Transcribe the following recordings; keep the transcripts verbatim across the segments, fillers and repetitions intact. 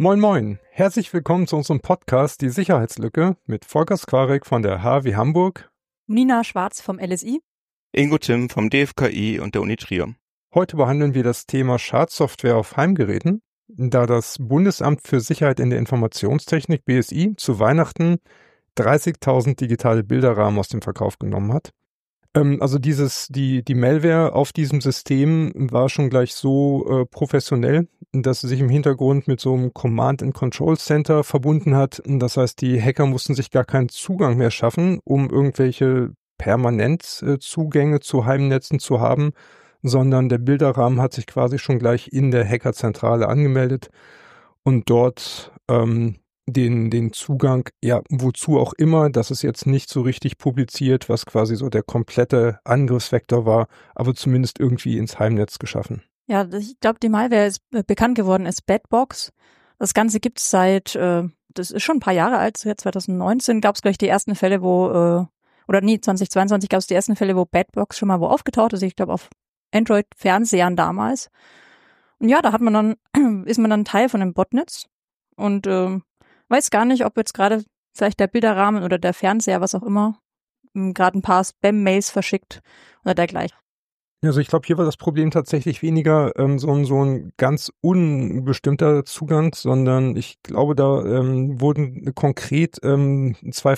Moin Moin, herzlich willkommen zu unserem Podcast Die Sicherheitslücke mit Volker Skwarek von der H W Hamburg, Nina Schwarz vom L S I, Ingo Timm vom D F K I und der Uni Trier. Heute behandeln wir das Thema Schadsoftware auf Heimgeräten, da das Bundesamt für Sicherheit in der Informationstechnik B S I zu Weihnachten dreißigtausend digitale Bilderrahmen aus dem Verkauf genommen hat. Ähm, also dieses, die, die Malware auf diesem System war schon gleich so äh, professionell, dass sie sich im Hintergrund mit so einem Command-and-Control-Center verbunden hat. Das heißt, die Hacker mussten sich gar keinen Zugang mehr schaffen, um irgendwelche Permanent-Zugänge äh, zu Heimnetzen zu haben, sondern der Bilderrahmen hat sich quasi schon gleich in der Hackerzentrale angemeldet und dort ähm, den, den Zugang, ja, wozu auch immer, das ist jetzt nicht so richtig publiziert, was quasi so der komplette Angriffsvektor war, aber zumindest irgendwie ins Heimnetz geschaffen. Ja, ich glaube, die Malware ist bekannt geworden als Batbox. Das Ganze gibt es seit, äh, das ist schon ein paar Jahre alt, seit zwanzig neunzehn gab es gleich die ersten Fälle, wo, äh, oder nee, zwanzig zweiundzwanzig gab es die ersten Fälle, wo Batbox schon mal wo aufgetaucht ist, ich glaube auf Android-Fernsehern damals. Und ja, da hat man dann, ist man dann Teil von einem Botnetz und äh, weiß gar nicht, ob jetzt gerade vielleicht der Bilderrahmen oder der Fernseher, was auch immer, gerade ein paar Spam-Mails verschickt oder dergleichen. Also ich glaube, hier war das Problem tatsächlich weniger ähm, so, ein, so ein ganz unbestimmter Zugang, sondern ich glaube, da ähm, wurden konkret ähm,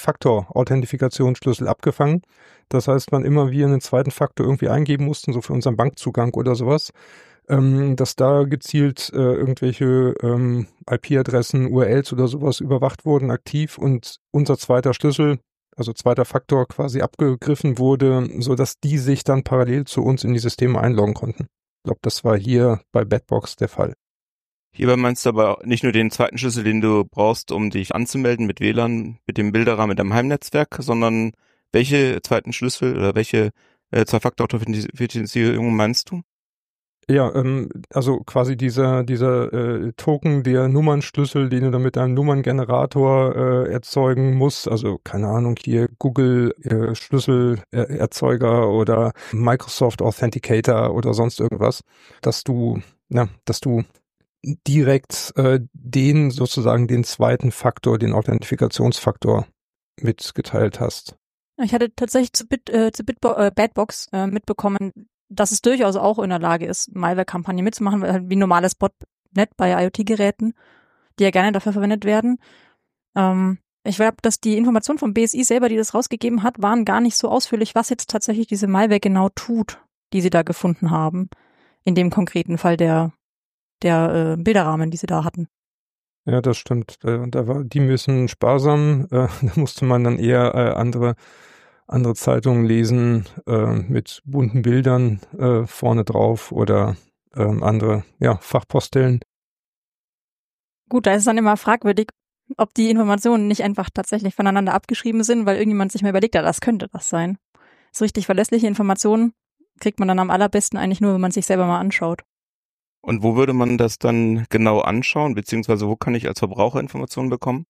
Zwei-Faktor-Authentifikationsschlüssel abgefangen. Das heißt, wann immer wir einen zweiten Faktor irgendwie eingeben mussten, so für unseren Bankzugang oder sowas, ähm, dass da gezielt äh, irgendwelche ähm, I P-Adressen, U R Ls oder sowas überwacht wurden, aktiv, und unser zweiter Schlüssel, also zweiter Faktor, quasi abgegriffen wurde, so dass die sich dann parallel zu uns in die Systeme einloggen konnten. Ich glaube, das war hier bei Batbox der Fall. Hierbei meinst du aber nicht nur den zweiten Schlüssel, den du brauchst, um dich anzumelden mit W L A N, mit dem Bilderrahmen, mit deinem Heimnetzwerk, sondern welche zweiten Schlüssel oder welche äh, Zwei-Faktor-Authentifizierung meinst du? Ja, ähm, also quasi dieser dieser äh, Token, der Nummernschlüssel, den du dann mit deinem Nummerngenerator äh, erzeugen musst, also keine Ahnung, hier Google äh, Schlüsselerzeuger oder Microsoft Authenticator oder sonst irgendwas, dass du, ja, dass du direkt äh, den sozusagen den zweiten Faktor, den Authentifikationsfaktor mitgeteilt hast. Ich hatte tatsächlich zu, Bit, äh, zu Bitbo- äh, Batbox äh, mitbekommen, dass es durchaus auch in der Lage ist, Malware-Kampagnen mitzumachen, wie normales Botnet bei IoT-Geräten, die ja gerne dafür verwendet werden. Ähm, ich glaube, dass die Informationen vom B S I selber, die das rausgegeben hat, waren gar nicht so ausführlich, was jetzt tatsächlich diese Malware genau tut, die sie da gefunden haben, in dem konkreten Fall der, der äh, Bilderrahmen, die sie da hatten. Ja, das stimmt. Da, da war die müssen sparsam, äh, da musste man dann eher äh, andere andere Zeitungen lesen äh, mit bunten Bildern äh, vorne drauf oder äh, andere ja, Fachpostellen. Gut, da ist es dann immer fragwürdig, ob die Informationen nicht einfach tatsächlich voneinander abgeschrieben sind, weil irgendjemand sich mal überlegt hat, das könnte das sein. So richtig verlässliche Informationen kriegt man dann am allerbesten eigentlich nur, wenn man sich selber mal anschaut. Und wo würde man das dann genau anschauen, beziehungsweise wo kann ich als Verbraucher Informationen bekommen?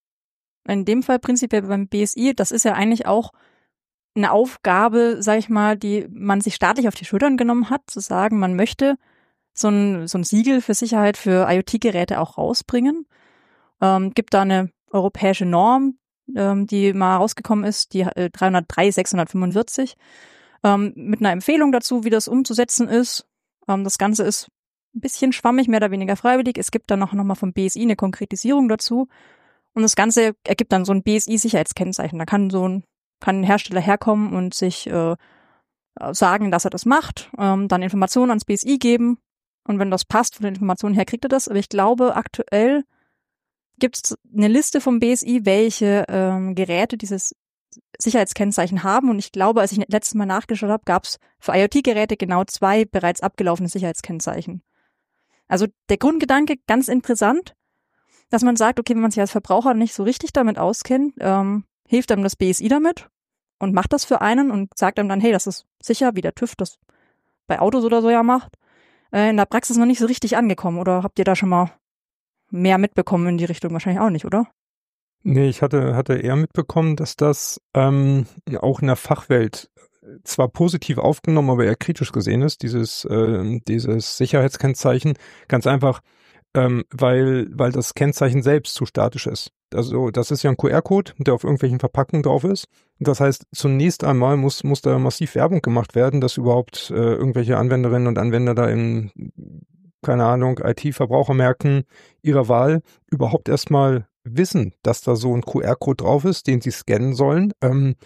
In dem Fall prinzipiell beim B S I, das ist ja eigentlich auch eine Aufgabe, sag ich mal, die man sich staatlich auf die Schultern genommen hat, zu sagen, man möchte so ein, so ein Siegel für Sicherheit für IoT-Geräte auch rausbringen. Ähm, gibt da eine europäische Norm, ähm, die mal rausgekommen ist, die äh, dreihundertdrei sechshundertfünfundvierzig, ähm, mit einer Empfehlung dazu, wie das umzusetzen ist. Ähm, das Ganze ist ein bisschen schwammig, mehr oder weniger freiwillig. Es gibt dann noch, noch mal vom B S I eine Konkretisierung dazu. Und das Ganze ergibt dann so ein B S I-Sicherheitskennzeichen. Da kann so ein kann ein Hersteller herkommen und sich äh, sagen, dass er das macht, ähm, dann Informationen ans B S I geben, und wenn das passt, von den Informationen her kriegt er das. Aber ich glaube, aktuell gibt es eine Liste vom B S I, welche ähm, Geräte dieses Sicherheitskennzeichen haben, und ich glaube, als ich letztes Mal nachgeschaut habe, gab es für IoT-Geräte genau zwei bereits abgelaufene Sicherheitskennzeichen. Also der Grundgedanke, ganz interessant, dass man sagt, okay, wenn man sich als Verbraucher nicht so richtig damit auskennt, ähm, hilft einem das B S I damit und macht das für einen und sagt einem dann, hey, das ist sicher, wie der TÜV das bei Autos oder so ja macht. Äh, in der Praxis noch nicht so richtig angekommen, oder habt ihr da schon mal mehr mitbekommen in die Richtung? Wahrscheinlich auch nicht, oder? Nee, ich hatte, hatte eher mitbekommen, dass das ähm, auch in der Fachwelt zwar positiv aufgenommen, aber eher kritisch gesehen ist, dieses, äh, dieses Sicherheitskennzeichen. Ganz einfach, ähm, weil, weil das Kennzeichen selbst zu statisch ist. Also das ist ja ein Q R-Code, der auf irgendwelchen Verpackungen drauf ist. Das heißt, zunächst einmal muss, muss da massiv Werbung gemacht werden, dass überhaupt äh, irgendwelche Anwenderinnen und Anwender da in, keine Ahnung, I T-Verbrauchermärkten ihrer Wahl überhaupt erstmal wissen, dass da so ein Q R-Code drauf ist, den sie scannen sollen. Ähm,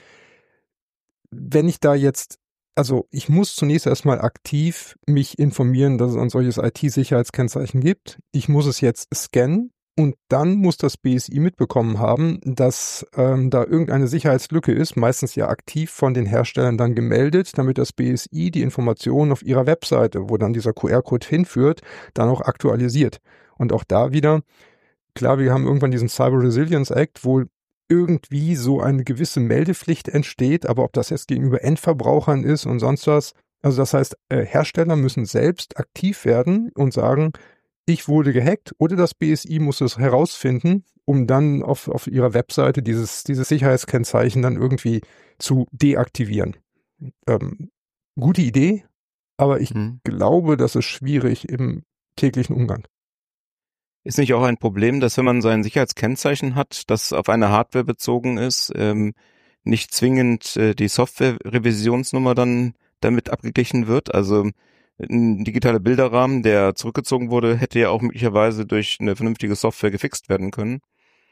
wenn ich da jetzt, also ich muss zunächst erstmal aktiv mich informieren, dass es ein solches I T-Sicherheitskennzeichen gibt. Ich muss es jetzt scannen. Und dann muss das B S I mitbekommen haben, dass ähm, da irgendeine Sicherheitslücke ist, meistens ja aktiv von den Herstellern dann gemeldet, damit das B S I die Informationen auf ihrer Webseite, wo dann dieser Q R-Code hinführt, dann auch aktualisiert. Und auch da wieder, klar, wir haben irgendwann diesen Cyber Resilience Act, wo irgendwie so eine gewisse Meldepflicht entsteht, aber ob das jetzt gegenüber Endverbrauchern ist und sonst was, also das heißt, äh, Hersteller müssen selbst aktiv werden und sagen, ich wurde gehackt, oder das B S I muss es herausfinden, um dann auf, auf ihrer Webseite dieses, dieses Sicherheitskennzeichen dann irgendwie zu deaktivieren. Ähm, gute Idee, aber ich hm. glaube, das ist schwierig im täglichen Umgang. Ist nicht auch ein Problem, dass wenn man sein Sicherheitskennzeichen hat, das auf eine Hardware bezogen ist, ähm, nicht zwingend äh, die Software-Revisionsnummer dann damit abgeglichen wird? Also ein digitaler Bilderrahmen, der zurückgezogen wurde, hätte ja auch möglicherweise durch eine vernünftige Software gefixt werden können.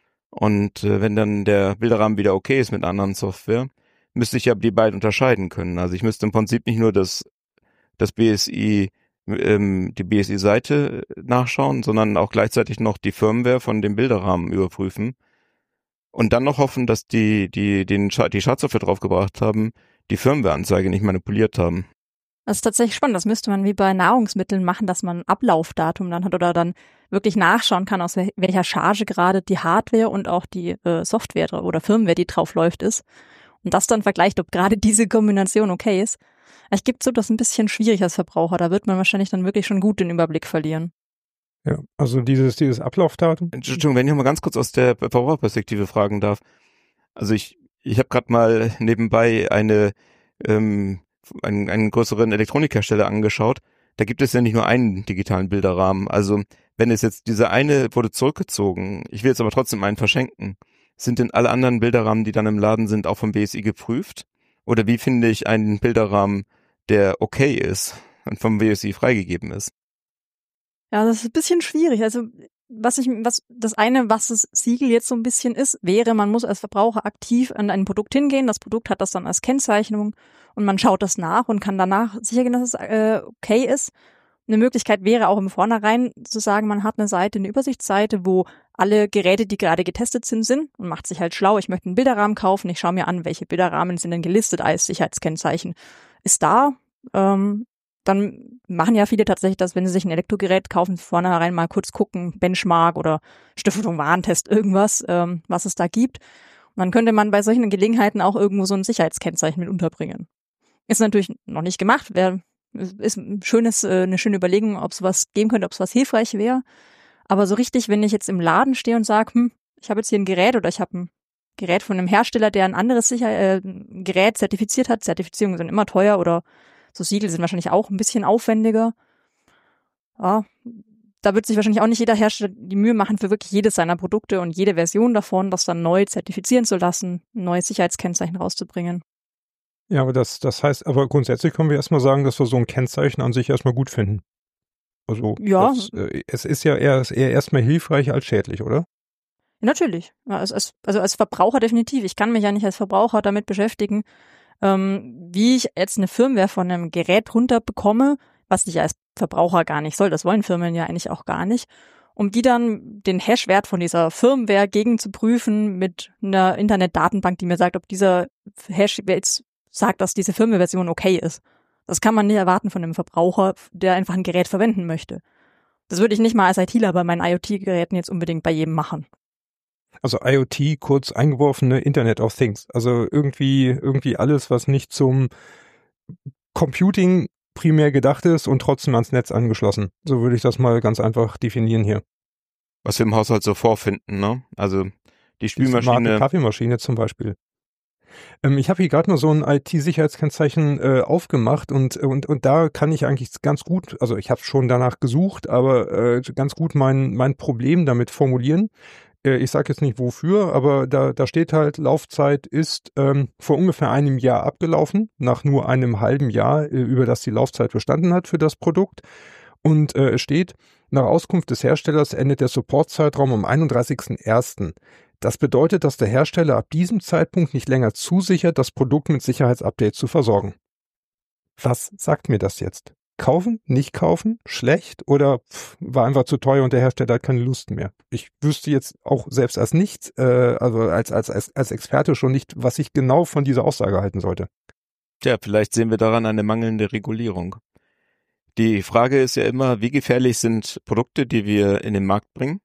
Und äh, wenn dann der Bilderrahmen wieder okay ist mit einer anderen Software, müsste ich ja die beiden unterscheiden können. Also ich müsste im Prinzip nicht nur das, das B S I, ähm, die B S I-Seite nachschauen, sondern auch gleichzeitig noch die Firmware von dem Bilderrahmen überprüfen. Und dann noch hoffen, dass die, die, den, die Schadsoftware draufgebracht haben, die Firmware-Anzeige nicht manipuliert haben. Das ist tatsächlich spannend. Das müsste man wie bei Nahrungsmitteln machen, dass man ein Ablaufdatum dann hat oder dann wirklich nachschauen kann, aus welcher Charge gerade die Hardware und auch die äh, Software oder Firmware, die drauf läuft, ist. Und das dann vergleicht, ob gerade diese Kombination okay ist. Ich gebe zu, das ist ein bisschen schwierig als Verbraucher. Da wird man wahrscheinlich dann wirklich schon gut den Überblick verlieren. Ja, also dieses, dieses Ablaufdatum. Entschuldigung, wenn ich noch mal ganz kurz aus der Verbraucherperspektive fragen darf. Also ich, ich habe gerade mal nebenbei eine ähm, einen, einen größeren Elektronikhersteller angeschaut, da gibt es ja nicht nur einen digitalen Bilderrahmen. Also wenn es jetzt dieser eine wurde zurückgezogen, ich will jetzt aber trotzdem einen verschenken, sind denn alle anderen Bilderrahmen, die dann im Laden sind, auch vom B S I geprüft? Oder wie finde ich einen Bilderrahmen, der okay ist und vom B S I freigegeben ist? Ja, das ist ein bisschen schwierig. Also was ich, was das eine, was das Siegel jetzt so ein bisschen ist, wäre, man muss als Verbraucher aktiv an ein Produkt hingehen. Das Produkt hat das dann als Kennzeichnung und man schaut das nach und kann danach sicher gehen, dass es äh, okay ist. Eine Möglichkeit wäre auch im Vornherein zu sagen, man hat eine Seite, eine Übersichtsseite, wo alle Geräte, die gerade getestet sind, sind und macht sich halt schlau. Ich möchte einen Bilderrahmen kaufen. Ich schaue mir an, welche Bilderrahmen sind denn gelistet als Sicherheitskennzeichen. Ist da, ähm, dann machen ja viele tatsächlich das, wenn sie sich ein Elektrogerät kaufen, vornherein mal kurz gucken, Benchmark oder Stiftung Warentest, irgendwas, ähm, was es da gibt. Und dann könnte man bei solchen Gelegenheiten auch irgendwo so ein Sicherheitskennzeichen mit unterbringen. Ist natürlich noch nicht gemacht, wäre ist ein schönes, äh, eine schöne Überlegung, ob es was geben könnte, ob es was hilfreich wäre. Aber so richtig, wenn ich jetzt im Laden stehe und sage, hm, ich habe jetzt hier ein Gerät oder ich habe ein Gerät von einem Hersteller, der ein anderes Sicher äh, Gerät zertifiziert hat. Zertifizierungen sind immer teuer oder so Siegel sind wahrscheinlich auch ein bisschen aufwendiger. Ja, da wird sich wahrscheinlich auch nicht jeder Hersteller die Mühe machen, für wirklich jedes seiner Produkte und jede Version davon, das dann neu zertifizieren zu lassen, ein neues Sicherheitskennzeichen rauszubringen. Ja, aber das, das heißt, aber grundsätzlich können wir erstmal sagen, dass wir so ein Kennzeichen an sich erstmal gut finden. Also ja. Das, äh, es ist ja eher, eher erstmal hilfreich als schädlich, oder? Natürlich. Ja, als, als, also als Verbraucher definitiv. Ich kann mich ja nicht als Verbraucher damit beschäftigen, ähm, wie ich jetzt eine Firmware von einem Gerät runterbekomme, was ich als Verbraucher gar nicht soll. Das wollen Firmen ja eigentlich auch gar nicht. Um die dann den Hashwert von dieser Firmware gegen zu prüfen mit einer Internetdatenbank, die mir sagt, ob dieser Hash jetzt sagt, dass diese Firmware-Version okay ist. Das kann man nicht erwarten von einem Verbraucher, der einfach ein Gerät verwenden möchte. Das würde ich nicht mal als ITler bei meinen IoT-Geräten jetzt unbedingt bei jedem machen. Also IoT, kurz eingeworfene Internet of Things. Also irgendwie, irgendwie alles, was nicht zum Computing primär gedacht ist und trotzdem ans Netz angeschlossen. So würde ich das mal ganz einfach definieren hier. Was wir im Haushalt so vorfinden, ne? Also die Spülmaschine. Die Kaffeemaschine zum Beispiel. Ähm, ich habe hier gerade mal so ein I T-Sicherheitskennzeichen äh, aufgemacht und, und, und da kann ich eigentlich ganz gut, also ich habe schon danach gesucht, aber äh, ganz gut mein, mein Problem damit formulieren. Äh, ich sage jetzt nicht wofür, aber da, da steht halt, Laufzeit ist ähm, vor ungefähr einem Jahr abgelaufen, nach nur einem halben Jahr, äh, über das die Laufzeit bestanden hat für das Produkt. Und äh, es steht, nach Auskunft des Herstellers endet der Supportzeitraum am einunddreißigsten ersten Das bedeutet, dass der Hersteller ab diesem Zeitpunkt nicht länger zusichert, das Produkt mit Sicherheitsupdates zu versorgen. Was sagt mir das jetzt? Kaufen, nicht kaufen, schlecht oder pff, war einfach zu teuer und der Hersteller hat keine Lust mehr? Ich wüsste jetzt auch selbst als nicht, äh, also als, als, als, als Experte schon nicht, was ich genau von dieser Aussage halten sollte. Tja, vielleicht sehen wir daran eine mangelnde Regulierung. Die Frage ist ja immer, wie gefährlich sind Produkte, die wir in den Markt bringen?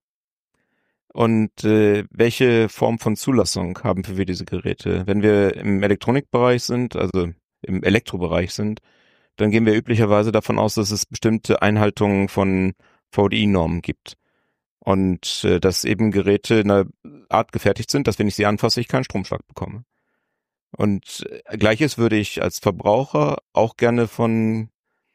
Und äh, welche Form von Zulassung haben wir diese Geräte? Wenn wir im Elektronikbereich sind, also im Elektrobereich sind, dann gehen wir üblicherweise davon aus, dass es bestimmte Einhaltungen von V D I-Normen gibt. Und äh, dass eben Geräte in einer Art gefertigt sind, dass wenn ich sie anfasse, ich keinen Stromschlag bekomme. Und äh, Gleiches würde ich als Verbraucher auch gerne von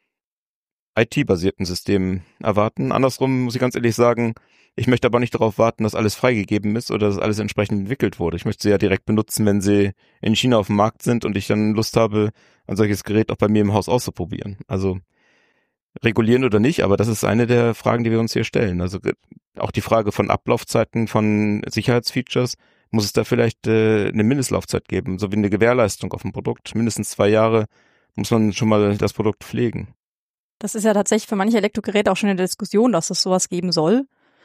I T-basierten Systemen erwarten. Andersrum muss ich ganz ehrlich sagen, ich möchte aber nicht darauf warten, dass alles freigegeben ist oder dass alles entsprechend entwickelt wurde. Ich möchte sie ja direkt benutzen, wenn sie in China auf dem Markt sind und ich dann Lust habe, ein solches Gerät auch bei mir im Haus auszuprobieren. Also regulieren oder nicht, aber das ist eine der Fragen, die wir uns hier stellen. Also auch die Frage von Ablaufzeiten von Sicherheitsfeatures, muss es da vielleicht äh, eine Mindestlaufzeit geben, so wie eine Gewährleistung auf dem Produkt. Mindestens zwei Jahre muss man schon mal das Produkt pflegen. Das ist ja tatsächlich für manche Elektrogeräte auch schon in der Diskussion, dass es sowas geben soll.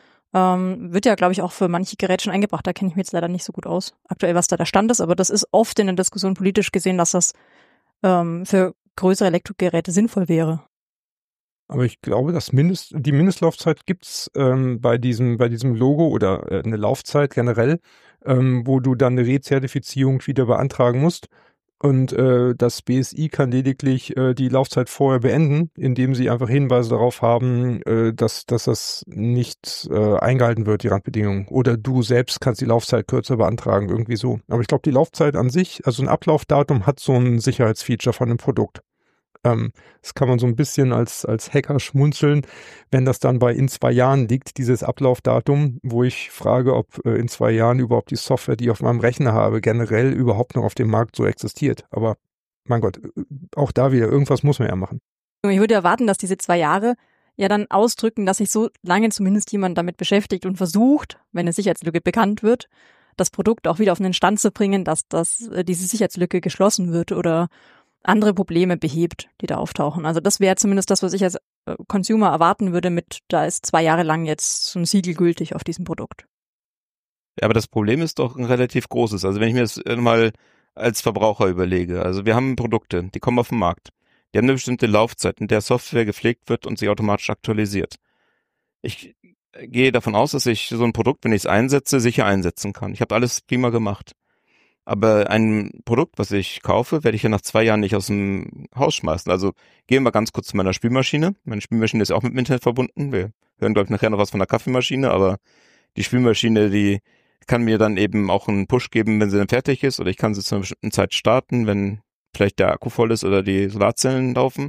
Ähm, wird ja, glaube ich, auch für manche Geräte schon eingebracht. Da kenne ich mich jetzt leider nicht so gut aus, aktuell, was da der Stand ist. Aber das ist oft in der Diskussion politisch gesehen, dass das ähm, für größere Elektrogeräte sinnvoll wäre. Aber ich glaube, das Mindest, die Mindestlaufzeit gibt's ähm, bei diesem, bei diesem Logo oder äh, eine Laufzeit generell, ähm, wo du dann eine Rezertifizierung wieder beantragen musst. Und äh, das B S I kann lediglich äh, die Laufzeit vorher beenden, indem sie einfach Hinweise darauf haben, äh, dass, dass das nicht äh, eingehalten wird, die Randbedingungen. Oder du selbst kannst die Laufzeit kürzer beantragen, irgendwie so. Aber ich glaube, die Laufzeit an sich, also ein Ablaufdatum, hat so ein Sicherheitsfeature von dem Produkt. Ähm, das kann man so ein bisschen als, als Hacker schmunzeln, wenn das dann bei in zwei Jahren liegt, dieses Ablaufdatum, wo ich frage, ob äh, in zwei Jahren überhaupt die Software, die ich auf meinem Rechner habe, generell überhaupt noch auf dem Markt so existiert. Aber mein Gott, auch da wieder, irgendwas muss man ja machen. Ich würde erwarten, dass diese zwei Jahre ja dann ausdrücken, dass sich so lange zumindest jemand damit beschäftigt und versucht, wenn eine Sicherheitslücke bekannt wird, das Produkt auch wieder auf einen Stand zu bringen, dass das, diese Sicherheitslücke geschlossen wird oder andere Probleme behebt, die da auftauchen. Also das wäre zumindest das, was ich als Consumer erwarten würde mit, da ist zwei Jahre lang jetzt so ein Siegel gültig auf diesem Produkt. Ja, aber das Problem ist doch ein relativ großes. Also wenn ich mir das mal als Verbraucher überlege, also wir haben Produkte, die kommen auf den Markt. Die haben eine bestimmte Laufzeit, in der Software gepflegt wird und sich automatisch aktualisiert. Ich gehe davon aus, dass ich so ein Produkt, wenn ich es einsetze, sicher einsetzen kann. Ich habe alles prima gemacht. Aber ein Produkt, was ich kaufe, werde ich ja nach zwei Jahren nicht aus dem Haus schmeißen. Also gehen wir ganz kurz zu meiner Spülmaschine. Meine Spülmaschine ist ja auch mit dem Internet verbunden. Wir hören, glaube ich, nachher noch was von der Kaffeemaschine, aber die Spülmaschine, die kann mir dann eben auch einen Push geben, wenn sie dann fertig ist, oder ich kann sie zu einer bestimmten Zeit starten, wenn vielleicht der Akku voll ist oder die Solarzellen laufen.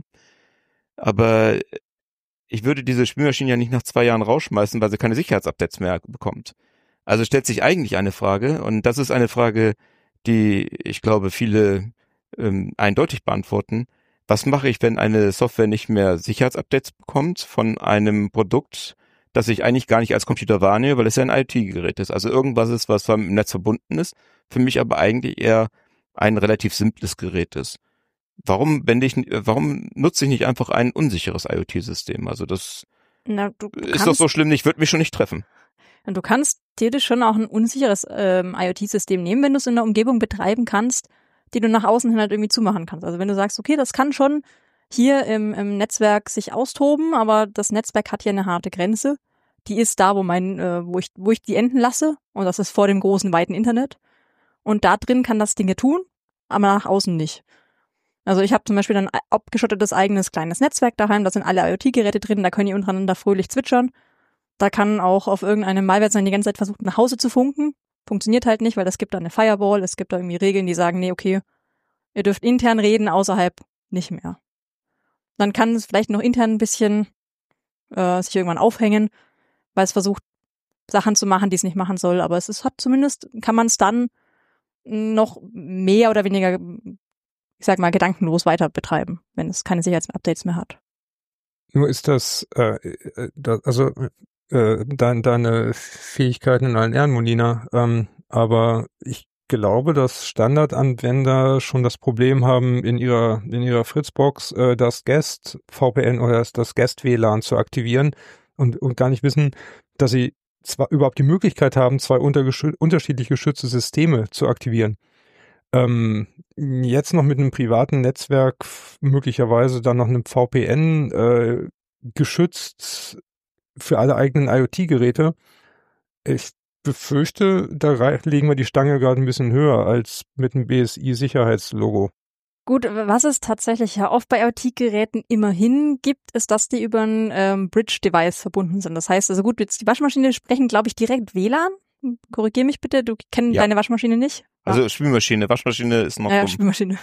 Aber ich würde diese Spülmaschine ja nicht nach zwei Jahren rausschmeißen, weil sie keine Sicherheitsupdates mehr bekommt. Also stellt sich eigentlich eine Frage, und das ist eine Frage, die, ich glaube, viele ähm, eindeutig beantworten. Was mache ich, wenn eine Software nicht mehr Sicherheitsupdates bekommt von einem Produkt, das ich eigentlich gar nicht als Computer wahrnehme, weil es ja ein IoT-Gerät ist. Also irgendwas ist, was zwar im Netz verbunden ist, für mich aber eigentlich eher ein relativ simples Gerät ist. Warum wende ich, warum nutze ich nicht einfach ein unsicheres IoT-System? Also das Na, du ist doch so schlimm nicht, wird mich schon nicht treffen. Du kannst theoretisch schon auch ein unsicheres ähm, IoT-System nehmen, wenn du es in einer Umgebung betreiben kannst, die du nach außen hin halt irgendwie zumachen kannst. Also wenn du sagst, okay, das kann schon hier im, im Netzwerk sich austoben, aber das Netzwerk hat hier eine harte Grenze. Die ist da, wo mein, äh, wo ich, wo ich die enden lasse, und das ist vor dem großen, weiten Internet. Und da drin kann das Dinge tun, aber nach außen nicht. Also ich habe zum Beispiel ein abgeschottetes eigenes kleines Netzwerk daheim, da sind alle IoT-Geräte drin, da können die untereinander fröhlich zwitschern. Da kann auch auf irgendeinem Malware sein, die ganze Zeit versucht, nach Hause zu funken. funktioniert halt nicht, weil es gibt da eine Firewall, es gibt da irgendwie Regeln, die sagen, nee, okay, ihr dürft intern reden, außerhalb nicht mehr. Dann kann es vielleicht noch intern ein bisschen äh, sich irgendwann aufhängen, weil es versucht, Sachen zu machen, die es nicht machen soll, aber es ist, hat zumindest, kann man es dann noch mehr oder weniger, ich sag mal, gedankenlos weiter betreiben, wenn es keine Sicherheitsupdates mehr hat. Nur ist das, äh, da, also äh, dein, deine Fähigkeiten in allen Ehren, Molina, ähm, aber ich glaube, dass Standardanwender schon das Problem haben, in ihrer in ihrer Fritzbox äh, das Guest-V P N oder das, das Guest-W L A N zu aktivieren und, und gar nicht wissen, dass sie zwar überhaupt die Möglichkeit haben, zwei unterschiedlich geschützte Systeme zu aktivieren. Ähm, jetzt noch mit einem privaten Netzwerk möglicherweise dann noch einem V P N äh, geschützt für alle eigenen IoT-Geräte. Ich befürchte, da legen wir die Stange gerade ein bisschen höher als mit einem B S I-Sicherheitslogo. Gut, was es tatsächlich ja oft bei IoT-Geräten immerhin gibt, ist, dass die über ein ähm, Bridge-Device verbunden sind. Das heißt, also gut, jetzt die Waschmaschine sprechen, glaube ich, direkt W L A N. Korrigier mich bitte, du kennst ja. deine Waschmaschine nicht? Also ja. Spülmaschine, Waschmaschine ist noch Ja, dumm. Spülmaschine.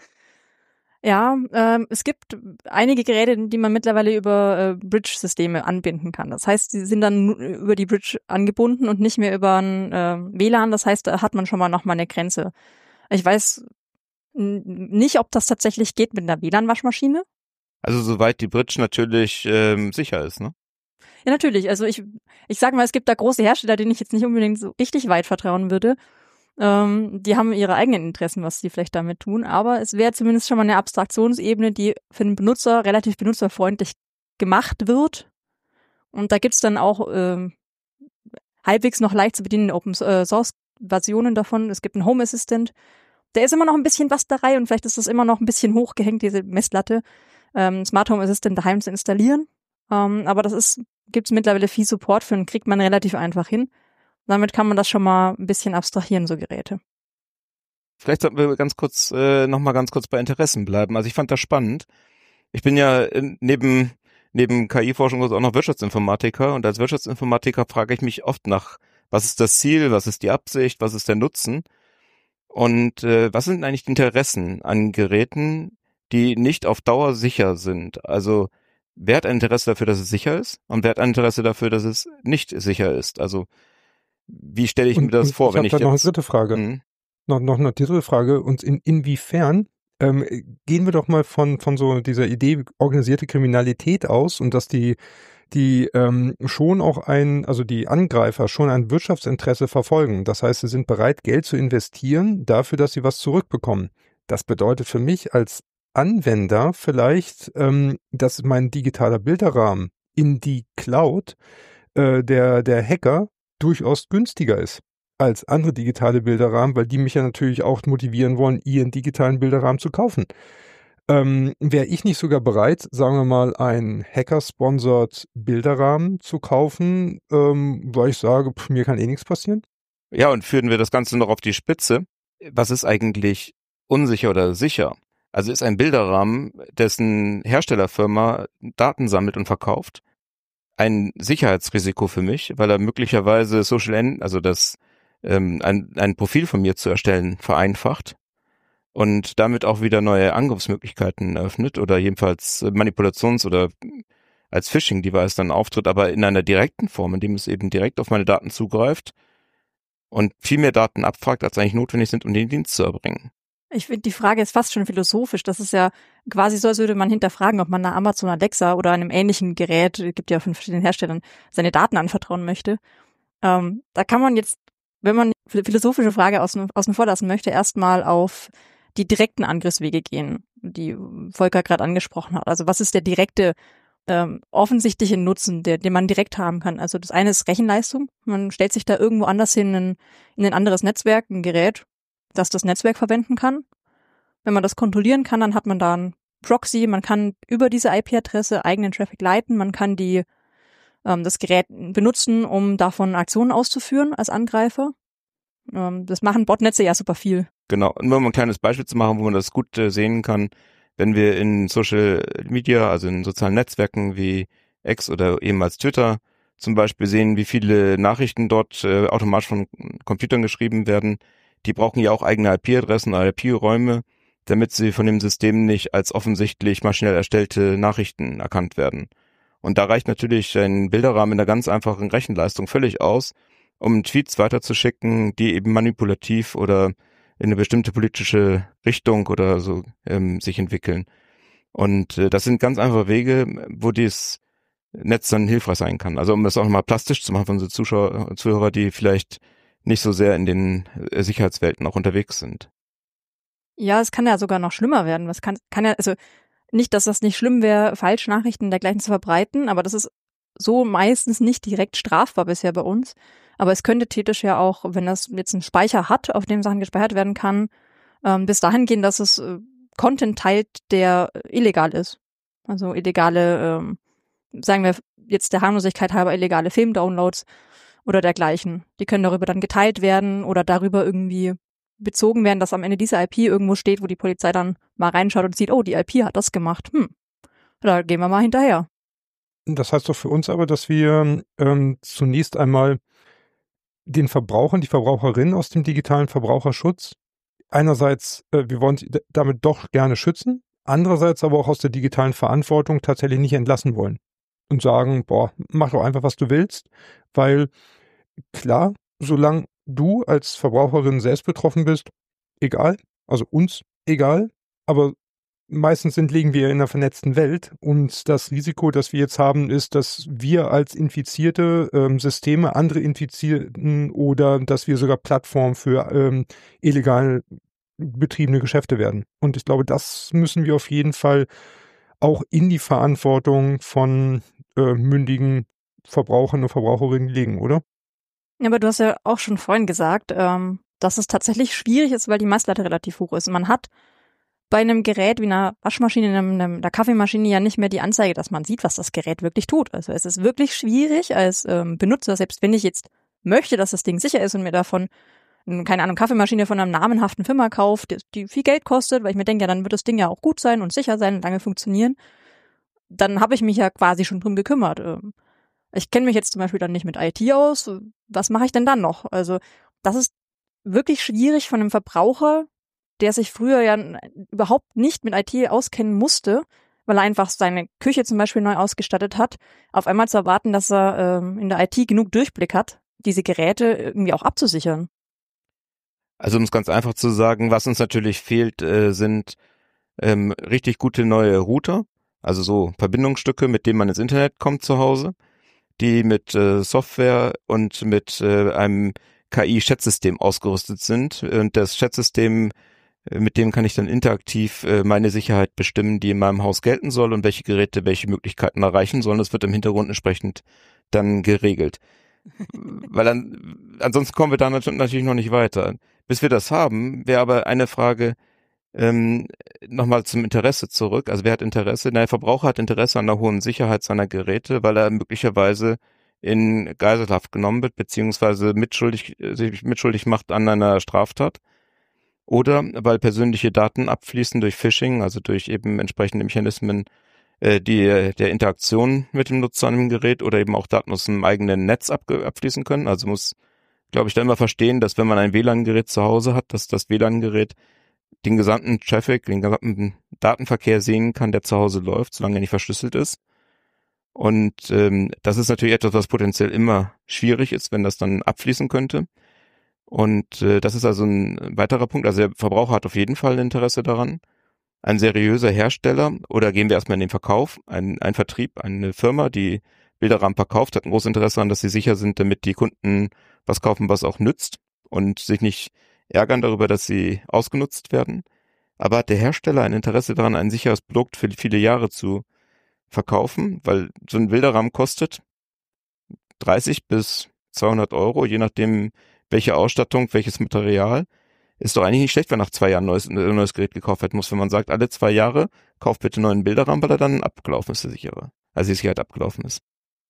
Ja, ähm, es gibt einige Geräte, die man mittlerweile über äh, Bridge-Systeme anbinden kann. Das heißt, sie sind dann über die Bridge angebunden und nicht mehr über ein äh, W L A N. Das heißt, da hat man schon mal noch mal eine Grenze. Ich weiß nicht, ob das tatsächlich geht mit einer W L A N-Waschmaschine. Also soweit die Bridge natürlich ähm, sicher ist, ne? Ja, natürlich. Also ich ich sage mal, es gibt da große Hersteller, denen ich jetzt nicht unbedingt so richtig weit vertrauen würde. Ähm, die haben ihre eigenen Interessen, was sie vielleicht damit tun. Aber es wäre zumindest schon mal eine Abstraktionsebene, die für den Benutzer relativ benutzerfreundlich gemacht wird. Und da gibt's dann auch ähm, halbwegs noch leicht zu bedienende Open-Source-Versionen davon. Es gibt einen Home Assistant. Der ist immer noch ein bisschen was dabei und vielleicht ist das immer noch ein bisschen hochgehängt, diese Messlatte, ähm, Smart Home Assistant daheim zu installieren. Ähm, aber das ist, gibt's mittlerweile viel Support für und kriegt man relativ einfach hin. Damit kann man das schon mal ein bisschen abstrahieren, so Geräte. Vielleicht sollten wir ganz kurz, äh, nochmal ganz kurz bei Interessen bleiben. Also ich fand das spannend. Ich bin ja in, neben, neben K I-Forschung auch noch Wirtschaftsinformatiker und als Wirtschaftsinformatiker frage ich mich oft nach, was ist das Ziel, was ist die Absicht, was ist der Nutzen? Und äh, was sind eigentlich die Interessen an Geräten, die nicht auf Dauer sicher sind? Also wer hat ein Interesse dafür, dass es sicher ist? Und wer hat ein Interesse dafür, dass es nicht sicher ist? Also wie stelle ich und, mir das vor, ich wenn ich da jetzt... noch eine dritte Frage. Mh. Noch, noch eine dritte Frage. Und in, inwiefern ähm, gehen wir doch mal von, von so dieser Idee organisierte Kriminalität aus und dass die die ähm, schon auch ein, also die Angreifer schon ein Wirtschaftsinteresse verfolgen. Das heißt, sie sind bereit, Geld zu investieren dafür, dass sie was zurückbekommen. Das bedeutet für mich als Anwender vielleicht, ähm, dass mein digitaler Bilderrahmen in die Cloud äh, der, der Hacker durchaus günstiger ist als andere digitale Bilderrahmen, weil die mich ja natürlich auch motivieren wollen, ihren digitalen Bilderrahmen zu kaufen. Ähm, wäre ich nicht sogar bereit, sagen wir mal, einen Hacker-sponsored Bilderrahmen zu kaufen, ähm, weil ich sage, pff, mir kann eh nichts passieren? Ja, und führen wir das Ganze noch auf die Spitze. Was ist eigentlich unsicher oder sicher? Also ist ein Bilderrahmen, dessen Herstellerfirma Daten sammelt und verkauft, ein Sicherheitsrisiko für mich, weil er möglicherweise Social End, also das ähm, ein, ein Profil von mir zu erstellen, vereinfacht und damit auch wieder neue Angriffsmöglichkeiten eröffnet oder jedenfalls Manipulations- oder als Phishing-Device dann auftritt, aber in einer direkten Form, indem es eben direkt auf meine Daten zugreift und viel mehr Daten abfragt, als eigentlich notwendig sind, um den Dienst zu erbringen. Ich finde, die Frage ist fast schon philosophisch. Das ist ja quasi so, als würde man hinterfragen, ob man einer Amazon Alexa oder einem ähnlichen Gerät, gibt ja von verschiedenen Herstellern, seine Daten anvertrauen möchte. Ähm, da kann man jetzt, wenn man eine philosophische Frage außen, außen vor lassen möchte, erstmal auf die direkten Angriffswege gehen, die Volker gerade angesprochen hat. Also was ist der direkte, ähm, offensichtliche Nutzen, der, den man direkt haben kann? Also das eine ist Rechenleistung. Man stellt sich da irgendwo anders hin in, in ein anderes Netzwerk, ein Gerät, das das Netzwerk verwenden kann. Wenn man das kontrollieren kann, dann hat man da einen Proxy. Man kann über diese I P-Adresse eigenen Traffic leiten. Man kann die ähm, das Gerät benutzen, um davon Aktionen auszuführen als Angreifer. Ähm, das machen Botnetze ja super viel. Genau. Und nur um ein kleines Beispiel zu machen, wo man das gut äh, sehen kann, wenn wir in Social Media, also in sozialen Netzwerken wie X oder ehemals Twitter, zum Beispiel sehen, wie viele Nachrichten dort äh, automatisch von Computern geschrieben werden. Die brauchen ja auch eigene I P-Adressen, I P-Räume, damit sie von dem System nicht als offensichtlich maschinell erstellte Nachrichten erkannt werden. Und da reicht natürlich ein Bilderrahmen in einer ganz einfachen Rechenleistung völlig aus, um Tweets weiterzuschicken, die eben manipulativ oder in eine bestimmte politische Richtung oder so ähm, sich entwickeln. Und äh, das sind ganz einfache Wege, wo dieses Netz dann hilfreich sein kann. Also um das auch nochmal plastisch zu machen für unsere Zuschauer, Zuhörer, die vielleicht nicht so sehr in den äh, Sicherheitswelten auch unterwegs sind. Ja, es kann ja sogar noch schlimmer werden. Was kann, kann ja, also nicht, dass das nicht schlimm wäre, Falschnachrichten dergleichen zu verbreiten, aber das ist so meistens nicht direkt strafbar bisher bei uns. Aber es könnte theoretisch ja auch, wenn das jetzt einen Speicher hat, auf dem Sachen gespeichert werden kann, ähm, bis dahin gehen, dass es äh, Content teilt, der illegal ist. Also illegale, ähm, sagen wir jetzt der Harmlosigkeit halber, illegale Filmdownloads oder dergleichen. Die können darüber dann geteilt werden oder darüber irgendwie bezogen werden, dass am Ende diese I P irgendwo steht, wo die Polizei dann mal reinschaut und sieht, oh, die I P hat das gemacht. Hm, da gehen wir mal hinterher. Das heißt doch für uns aber, dass wir ähm, zunächst einmal den Verbrauchern, die Verbraucherin aus dem digitalen Verbraucherschutz einerseits, äh, wir wollen sie damit doch gerne schützen, andererseits aber auch aus der digitalen Verantwortung tatsächlich nicht entlassen wollen und sagen, boah, mach doch einfach, was du willst, weil klar, solange du als Verbraucherin selbst betroffen bist, egal, also uns egal, aber meistens sind, leben wir in einer vernetzten Welt und das Risiko, das wir jetzt haben, ist, dass wir als infizierte ähm, Systeme andere infizieren oder dass wir sogar Plattform für ähm, illegal betriebene Geschäfte werden. Und ich glaube, das müssen wir auf jeden Fall auch in die Verantwortung von äh, mündigen Verbrauchern und Verbraucherinnen legen, oder? Ja, aber du hast ja auch schon vorhin gesagt, ähm, dass es tatsächlich schwierig ist, weil die Messlatte relativ hoch ist. Man hat bei einem Gerät wie einer Waschmaschine, einer, einer Kaffeemaschine ja nicht mehr die Anzeige, dass man sieht, was das Gerät wirklich tut. Also es ist wirklich schwierig als ähm, Benutzer, selbst wenn ich jetzt möchte, dass das Ding sicher ist und mir davon, keine Ahnung, Kaffeemaschine von einer namenhaften Firma kauft, die, die viel Geld kostet, weil ich mir denke, ja, dann wird das Ding ja auch gut sein und sicher sein und lange funktionieren. Dann habe ich mich ja quasi schon drum gekümmert. Ähm, Ich kenne mich jetzt zum Beispiel dann nicht mit I T aus. Was mache ich denn dann noch? Also das ist wirklich schwierig von einem Verbraucher, der sich früher ja überhaupt nicht mit I T auskennen musste, weil er einfach seine Küche zum Beispiel neu ausgestattet hat, auf einmal zu erwarten, dass er ähm, in der I T genug Durchblick hat, diese Geräte irgendwie auch abzusichern. Also um es ganz einfach zu sagen, was uns natürlich fehlt, äh, sind ähm, richtig gute neue Router, also so Verbindungsstücke, mit denen man ins Internet kommt zu Hause, die mit äh, Software und mit äh, einem K I-Schätzsystem ausgerüstet sind. Und das Schätzsystem, äh, mit dem kann ich dann interaktiv äh, meine Sicherheit bestimmen, die in meinem Haus gelten soll und welche Geräte welche Möglichkeiten erreichen sollen. Das wird im Hintergrund entsprechend dann geregelt. Weil dann, ansonsten kommen wir da natürlich noch nicht weiter. Bis wir das haben, wäre aber eine Frage, ähm, nochmal zum Interesse zurück. Also wer hat Interesse? Na, der Verbraucher hat Interesse an der hohen Sicherheit seiner Geräte, weil er möglicherweise in Geiselhaft genommen wird, beziehungsweise mitschuldig, sich mitschuldig macht an einer Straftat. Oder weil persönliche Daten abfließen durch Phishing, also durch eben entsprechende Mechanismen, äh, die der Interaktion mit dem Nutzer an dem Gerät oder eben auch Daten aus dem eigenen Netz ab, abfließen können. Also muss, glaube ich, dann immer verstehen, dass wenn man ein W L A N-Gerät zu Hause hat, dass das W L A N-Gerät den gesamten Traffic, den gesamten Datenverkehr sehen kann, der zu Hause läuft, solange er nicht verschlüsselt ist. Und ähm, das ist natürlich etwas, was potenziell immer schwierig ist, wenn das dann abfließen könnte. Und äh, das ist also ein weiterer Punkt. Also der Verbraucher hat auf jeden Fall ein Interesse daran. Ein seriöser Hersteller, oder gehen wir erstmal in den Verkauf, ein, ein Vertrieb, eine Firma, die Bilderrahmen verkauft, hat ein großes Interesse daran, dass sie sicher sind, damit die Kunden was kaufen, was auch nützt und sich nicht ärgern darüber, dass sie ausgenutzt werden. Aber hat der Hersteller ein Interesse daran, ein sicheres Produkt für viele Jahre zu verkaufen, weil so ein Bilderrahmen kostet dreißig bis zweihundert Euro, je nachdem welche Ausstattung, welches Material. Ist doch eigentlich nicht schlecht, wenn nach zwei Jahren ein neues, ein neues Gerät gekauft werden muss, wenn man sagt, alle zwei Jahre kauft bitte einen neuen Bilderrahmen, weil er dann abgelaufen ist, der sichere, also die Sicherheit abgelaufen ist.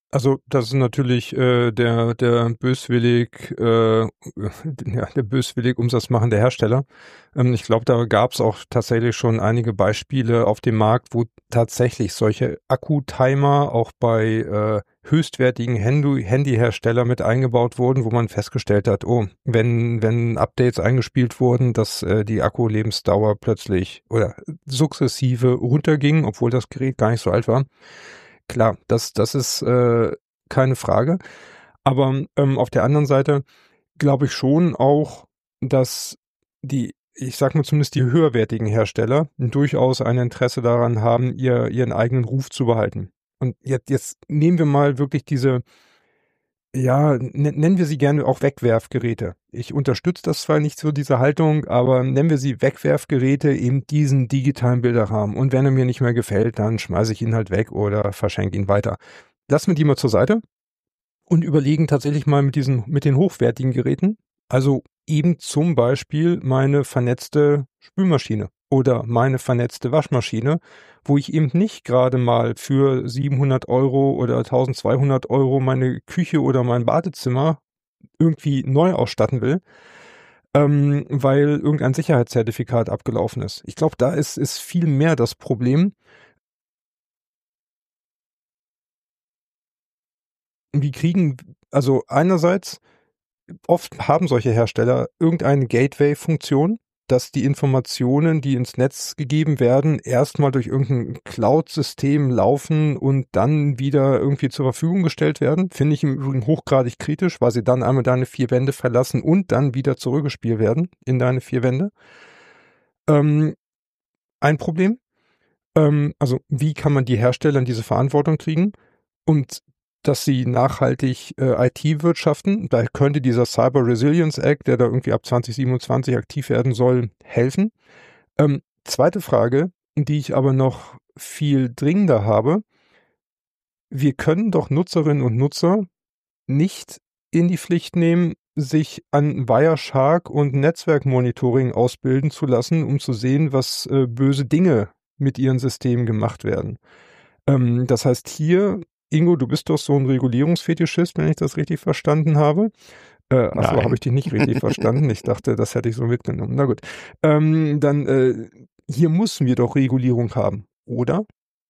Also das ist natürlich äh, der der böswillig äh, ja, der böswillig umsatzmachende Hersteller. Ähm, ich glaube, da gab es auch tatsächlich schon einige Beispiele auf dem Markt, wo tatsächlich solche Akku-Timer auch bei äh, höchstwertigen Handy Handyhersteller mit eingebaut wurden, wo man festgestellt hat, oh, wenn wenn Updates eingespielt wurden, dass äh, die Akkulebensdauer plötzlich oder sukzessive runterging, obwohl das Gerät gar nicht so alt war. Klar, das, das ist äh, keine Frage. Aber ähm, auf der anderen Seite glaube ich schon auch, dass die, ich sag mal zumindest die höherwertigen Hersteller durchaus ein Interesse daran haben, ihr, ihren eigenen Ruf zu behalten. Und jetzt, jetzt nehmen wir mal wirklich diese, ja, nennen wir sie gerne auch Wegwerfgeräte. Ich unterstütze das zwar nicht so, diese Haltung, aber nennen wir sie Wegwerfgeräte, eben diesen digitalen Bilderrahmen. Und wenn er mir nicht mehr gefällt, dann schmeiße ich ihn halt weg oder verschenke ihn weiter. Lassen wir die mal zur Seite und überlegen tatsächlich mal mit diesen, mit den hochwertigen Geräten. Also eben zum Beispiel meine vernetzte Spülmaschine oder meine vernetzte Waschmaschine, wo ich eben nicht gerade mal für siebenhundert Euro oder eintausendzweihundert Euro meine Küche oder mein Badezimmer irgendwie neu ausstatten will, ähm, weil irgendein Sicherheitszertifikat abgelaufen ist. Ich glaube, da ist, ist viel mehr das Problem. Wie kriegen, also einerseits, oft haben solche Hersteller irgendeine Gateway-Funktion, dass die Informationen, die ins Netz gegeben werden, erstmal durch irgendein Cloud-System laufen und dann wieder irgendwie zur Verfügung gestellt werden. Finde ich im Übrigen hochgradig kritisch, weil sie dann einmal deine vier Wände verlassen und dann wieder zurückgespielt werden in deine vier Wände. Ähm, ein Problem. Ähm, also wie kann man die Hersteller in diese Verantwortung kriegen? Und dass sie nachhaltig äh, I T wirtschaften. Da könnte dieser Cyber Resilience Act, der da irgendwie ab zwanzig siebenundzwanzig aktiv werden soll, helfen. Ähm, zweite Frage, die ich aber noch viel dringender habe. Wir können doch Nutzerinnen und Nutzer nicht in die Pflicht nehmen, sich an Wireshark und Netzwerkmonitoring ausbilden zu lassen, um zu sehen, was äh, böse Dinge mit ihren Systemen gemacht werden. Ähm, das heißt hier, Ingo, du bist doch so ein Regulierungsfetischist, wenn ich das richtig verstanden habe. Äh, achso, habe ich dich nicht richtig verstanden. Ich dachte, das hätte ich so mitgenommen. Na gut. Ähm, dann, äh, hier müssen wir doch Regulierung haben, oder?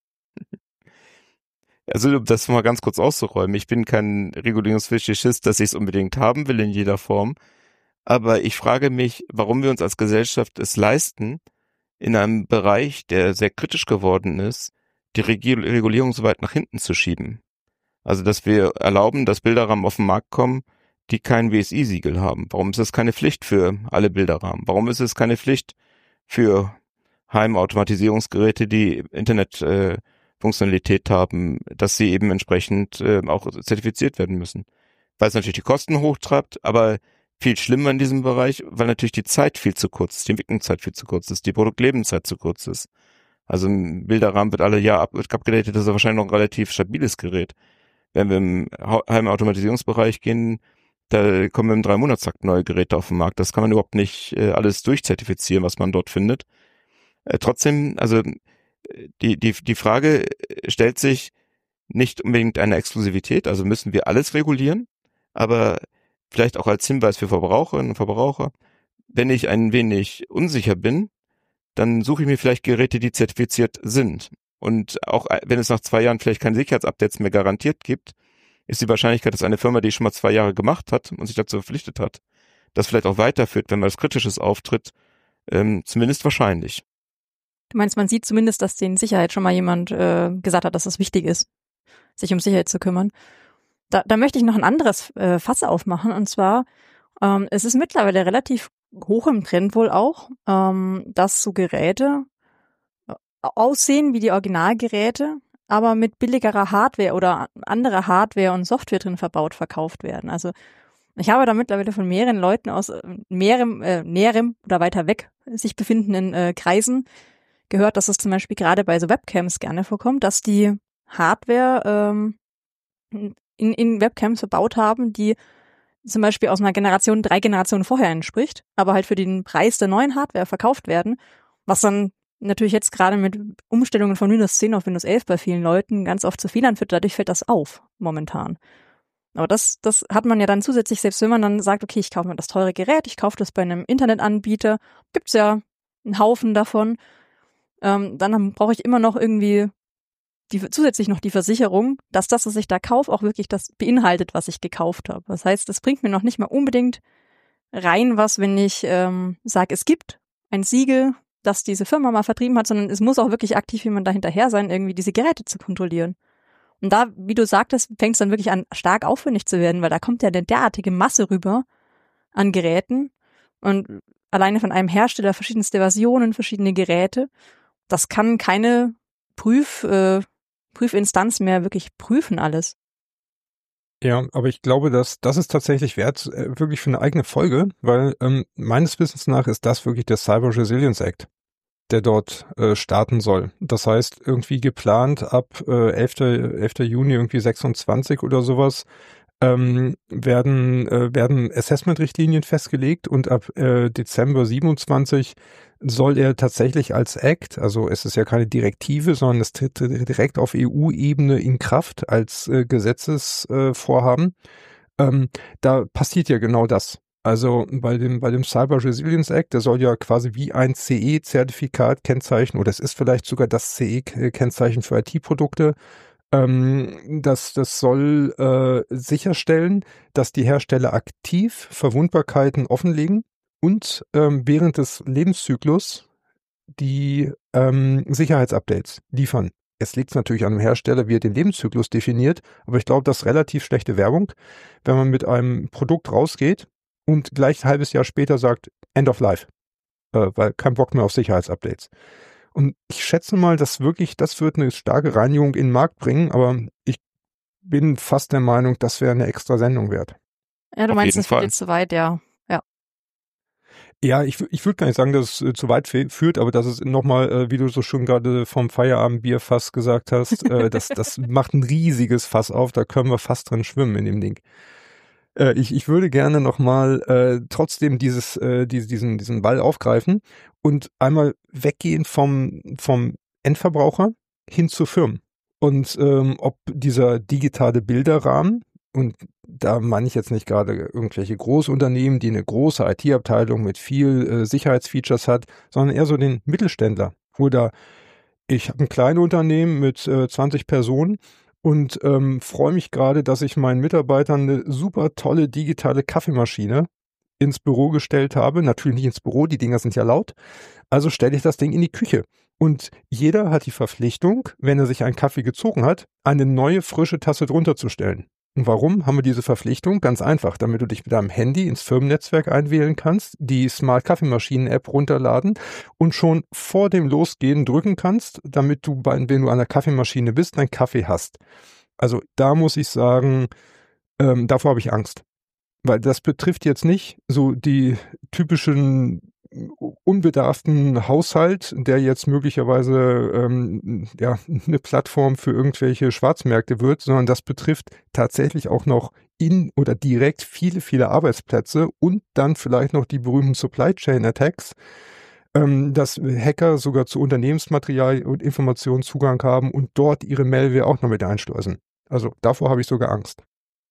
Also, um das mal ganz kurz auszuräumen. Ich bin kein Regulierungsfetischist, dass ich es unbedingt haben will in jeder Form. Aber ich frage mich, warum wir uns als Gesellschaft es leisten, in einem Bereich, der sehr kritisch geworden ist, die Regulierung so weit nach hinten zu schieben. Also, dass wir erlauben, dass Bilderrahmen auf den Markt kommen, die kein B S I-Siegel haben. Warum ist es keine Pflicht für alle Bilderrahmen? Warum ist es keine Pflicht für Heimautomatisierungsgeräte, die Internetfunktionalität äh, haben, dass sie eben entsprechend äh, auch zertifiziert werden müssen? Weil es natürlich die Kosten hochtreibt, aber viel schlimmer in diesem Bereich, weil natürlich die Zeit viel zu kurz ist, die Entwicklungszeit viel zu kurz ist, die Produktlebenszeit zu kurz ist. Also ein Bilderrahmen wird alle Jahr up- abgedatet, das ist wahrscheinlich noch ein relativ stabiles Gerät. Wenn wir im Heimautomatisierungsbereich gehen, da kommen im drei Monatstakt neue Geräte auf den Markt. Das kann man überhaupt nicht äh, alles durchzertifizieren, was man dort findet. Äh, trotzdem, also die, die, die Frage stellt sich nicht unbedingt eine Exklusivität, also müssen wir alles regulieren, aber vielleicht auch als Hinweis für Verbraucherinnen und Verbraucher, wenn ich ein wenig unsicher bin, dann suche ich mir vielleicht Geräte, die zertifiziert sind. Und auch wenn es nach zwei Jahren vielleicht keine Sicherheitsupdates mehr garantiert gibt, ist die Wahrscheinlichkeit, dass eine Firma, die schon mal zwei Jahre gemacht hat und sich dazu verpflichtet hat, das vielleicht auch weiterführt, wenn mal was Kritisches auftritt, ähm, zumindest wahrscheinlich. Du meinst, man sieht zumindest, dass den Sicherheit schon mal jemand äh, gesagt hat, dass es wichtig ist, sich um Sicherheit zu kümmern. Da, da möchte ich noch ein anderes äh, Fass aufmachen, und zwar, ähm, es ist mittlerweile relativ hoch im Trend wohl auch, ähm, dass so Geräte äh, aussehen wie die Originalgeräte, aber mit billigerer Hardware oder anderer Hardware und Software drin verbaut verkauft werden. Also ich habe da mittlerweile von mehreren Leuten aus äh, mehrem, äh, näherem oder weiter weg sich befindenden äh, Kreisen gehört, dass es zum Beispiel gerade bei so Webcams gerne vorkommt, dass die Hardware ähm, in, in Webcams verbaut haben, die zum Beispiel aus einer Generation, drei Generationen vorher entspricht, aber halt für den Preis der neuen Hardware verkauft werden, was dann natürlich jetzt gerade mit Umstellungen von Windows zehn auf Windows elf bei vielen Leuten ganz oft zu Fehlern führt. Dadurch fällt das auf momentan. Aber das, das hat man ja dann zusätzlich, selbst wenn man dann sagt, okay, ich kaufe mir das teure Gerät, ich kaufe das bei einem Internetanbieter, gibt's ja einen Haufen davon, ähm, dann brauche ich immer noch irgendwie die, zusätzlich noch die Versicherung, dass das, was ich da kaufe, auch wirklich das beinhaltet, was ich gekauft habe. Das heißt, das bringt mir noch nicht mal unbedingt rein was, wenn ich ähm, sage, es gibt ein Siegel, das diese Firma mal vertrieben hat, sondern es muss auch wirklich aktiv jemand dahinterher sein, irgendwie diese Geräte zu kontrollieren. Und da, wie du sagtest, fängt es dann wirklich an, stark aufwendig zu werden, weil da kommt ja eine derartige Masse rüber an Geräten und alleine von einem Hersteller verschiedenste Versionen, verschiedene Geräte. Das kann keine Prüf, äh, Prüfinstanz mehr wirklich prüfen alles. Ja, aber ich glaube, dass das ist tatsächlich wert, äh, wirklich für eine eigene Folge, weil ähm, meines Wissens nach ist das wirklich der Cyber Resilience Act, der dort äh, starten soll. Das heißt, irgendwie geplant ab äh, elfter Juni irgendwie sechsundzwanzig oder sowas ähm, werden äh, werden Assessment-Richtlinien festgelegt und ab äh, Dezember siebenundzwanzig soll er tatsächlich als Act, also es ist ja keine Direktive, sondern es tritt direkt auf E U-Ebene in Kraft als äh, Gesetzesvorhaben. Äh, ähm, da passiert ja genau das. Also bei dem bei dem Cyber Resilience Act, der soll ja quasi wie ein C E-Zertifikat kennzeichnen, oder es ist vielleicht sogar das C E-Kennzeichen für I T-Produkte. Ähm, das, das soll äh, sicherstellen, dass die Hersteller aktiv Verwundbarkeiten offenlegen und ähm, während des Lebenszyklus die ähm, Sicherheitsupdates liefern. Es liegt natürlich an dem Hersteller, wie er den Lebenszyklus definiert, aber ich glaube, das ist relativ schlechte Werbung, wenn man mit einem Produkt rausgeht und gleich ein halbes Jahr später sagt, End of Life, äh, weil kein Bock mehr auf Sicherheitsupdates. Und ich schätze mal, dass wirklich, das wird eine starke Reinigung in den Markt bringen, aber ich bin fast der Meinung, das wäre eine extra Sendung wert. Ja, du Auf meinst, jeden das Fall. geht jetzt zu weit, ja. Ja, Ja, ich, ich würde gar nicht sagen, dass es äh, zu weit fe- führt, aber dass es nochmal, äh, wie du so schon gerade vom Feierabendbierfass gesagt hast, äh, das, das macht ein riesiges Fass auf, da können wir fast drin schwimmen in dem Ding. Äh, ich, ich würde gerne nochmal äh, trotzdem dieses, äh, diese, diesen, diesen Ball aufgreifen und einmal weggehen vom, vom Endverbraucher hin zu Firmen. Und ähm, ob dieser digitale Bilderrahmen, und da meine ich jetzt nicht gerade irgendwelche Großunternehmen, die eine große I T-Abteilung mit viel äh, Sicherheitsfeatures hat, sondern eher so den Mittelständler. Oder ich habe ein kleines Unternehmen mit äh, zwanzig Personen und ähm, freue mich gerade, dass ich meinen Mitarbeitern eine super tolle digitale Kaffeemaschine ins Büro gestellt habe. Natürlich nicht ins Büro, die Dinger sind ja laut. Also stelle ich das Ding in die Küche. Und jeder hat die Verpflichtung, wenn er sich einen Kaffee gezogen hat, eine neue frische Tasse drunter zu stellen. Und warum haben wir diese Verpflichtung? Ganz einfach, damit du dich mit deinem Handy ins Firmennetzwerk einwählen kannst, die Smart Kaffeemaschinen App runterladen und schon vor dem Losgehen drücken kannst, damit du, bei, wenn du an der Kaffeemaschine bist, deinen Kaffee hast. Also da muss ich sagen, ähm, davor habe ich Angst. Weil das betrifft jetzt nicht so die typischen unbedarften Haushalt, der jetzt möglicherweise ähm, ja, eine Plattform für irgendwelche Schwarzmärkte wird, sondern das betrifft tatsächlich auch noch in oder direkt viele, viele Arbeitsplätze und dann vielleicht noch die berühmten Supply Chain Attacks, ähm, dass Hacker sogar zu Unternehmensmaterial und Informationen Zugang haben und dort ihre Malware auch noch mit einschleusen. Also davor habe ich sogar Angst.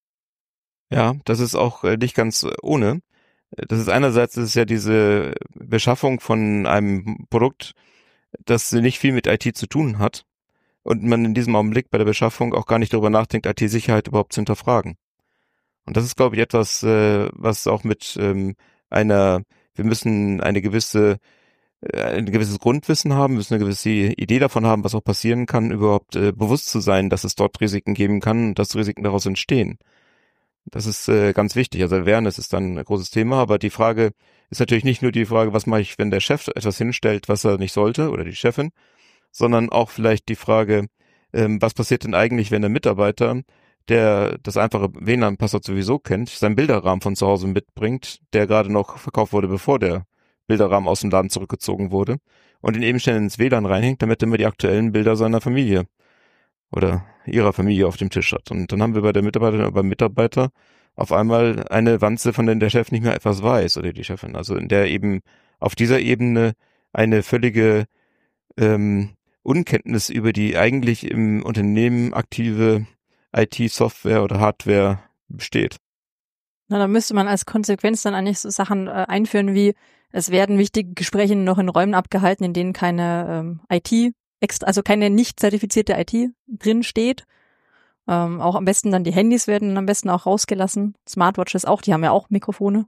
Ja, das ist auch äh, nicht ganz äh, ohne. Das ist einerseits, das ist ja diese Beschaffung von einem Produkt, das nicht viel mit I T zu tun hat und man in diesem Augenblick bei der Beschaffung auch gar nicht darüber nachdenkt, I T-Sicherheit überhaupt zu hinterfragen. Und das ist, glaube ich, etwas, äh, was auch mit ähm, einer, wir müssen eine gewisse, äh, ein gewisses Grundwissen haben, müssen eine gewisse Idee davon haben, was auch passieren kann, überhaupt äh, bewusst zu sein, dass es dort Risiken geben kann und dass Risiken daraus entstehen. Das ist äh, ganz wichtig. Also Awareness ist dann ein großes Thema, aber die Frage ist natürlich nicht nur die Frage, was mache ich, wenn der Chef etwas hinstellt, was er nicht sollte, oder die Chefin, sondern auch vielleicht die Frage, ähm, was passiert denn eigentlich, wenn der Mitarbeiter, der das einfache W L A N-Passwort sowieso kennt, seinen Bilderrahmen von zu Hause mitbringt, der gerade noch verkauft wurde, bevor der Bilderrahmen aus dem Laden zurückgezogen wurde, und ihn eben schnell ins W L A N reinhängt, damit er immer die aktuellen Bilder seiner Familie oder ihrer Familie auf dem Tisch hat. Und dann haben wir bei der Mitarbeiterin oder beim Mitarbeiter auf einmal eine Wanze, von der der Chef nicht mehr etwas weiß, oder die Chefin. Also in der eben auf dieser Ebene eine völlige ähm, Unkenntnis über die eigentlich im Unternehmen aktive I T-Software oder Hardware besteht. Na, da müsste man als Konsequenz dann eigentlich so Sachen äh, einführen wie, es werden wichtige Gespräche noch in Räumen abgehalten, in denen keine ähm, I T, extra, also keine nicht zertifizierte I T drin steht. Ähm, auch am besten dann die Handys werden am besten auch rausgelassen. Smartwatches auch, die haben ja auch Mikrofone.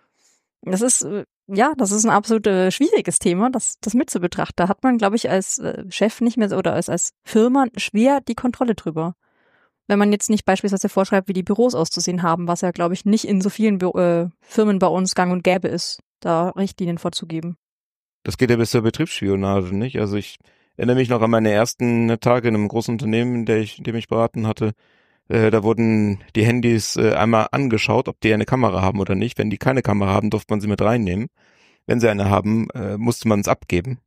Das ist, äh, ja, das ist ein absolut äh, schwieriges Thema, das, das mit zu betrachten. Da hat man, glaube ich, als äh, Chef nicht mehr so, oder als, als Firma schwer die Kontrolle drüber. Wenn man jetzt nicht beispielsweise vorschreibt, wie die Büros auszusehen haben, was ja, glaube ich, nicht in so vielen Bü- äh, Firmen bei uns gang und gäbe ist, da Richtlinien vorzugeben. Das geht ja bis zur Betriebsspionage, nicht? Also ich erinnere mich noch an meine ersten Tage in einem großen Unternehmen, in, der ich, in dem ich beraten hatte. Äh, da wurden die Handys äh, einmal angeschaut, ob die eine Kamera haben oder nicht. Wenn die keine Kamera haben, durfte man sie mit reinnehmen. Wenn sie eine haben, äh, musste man es abgeben.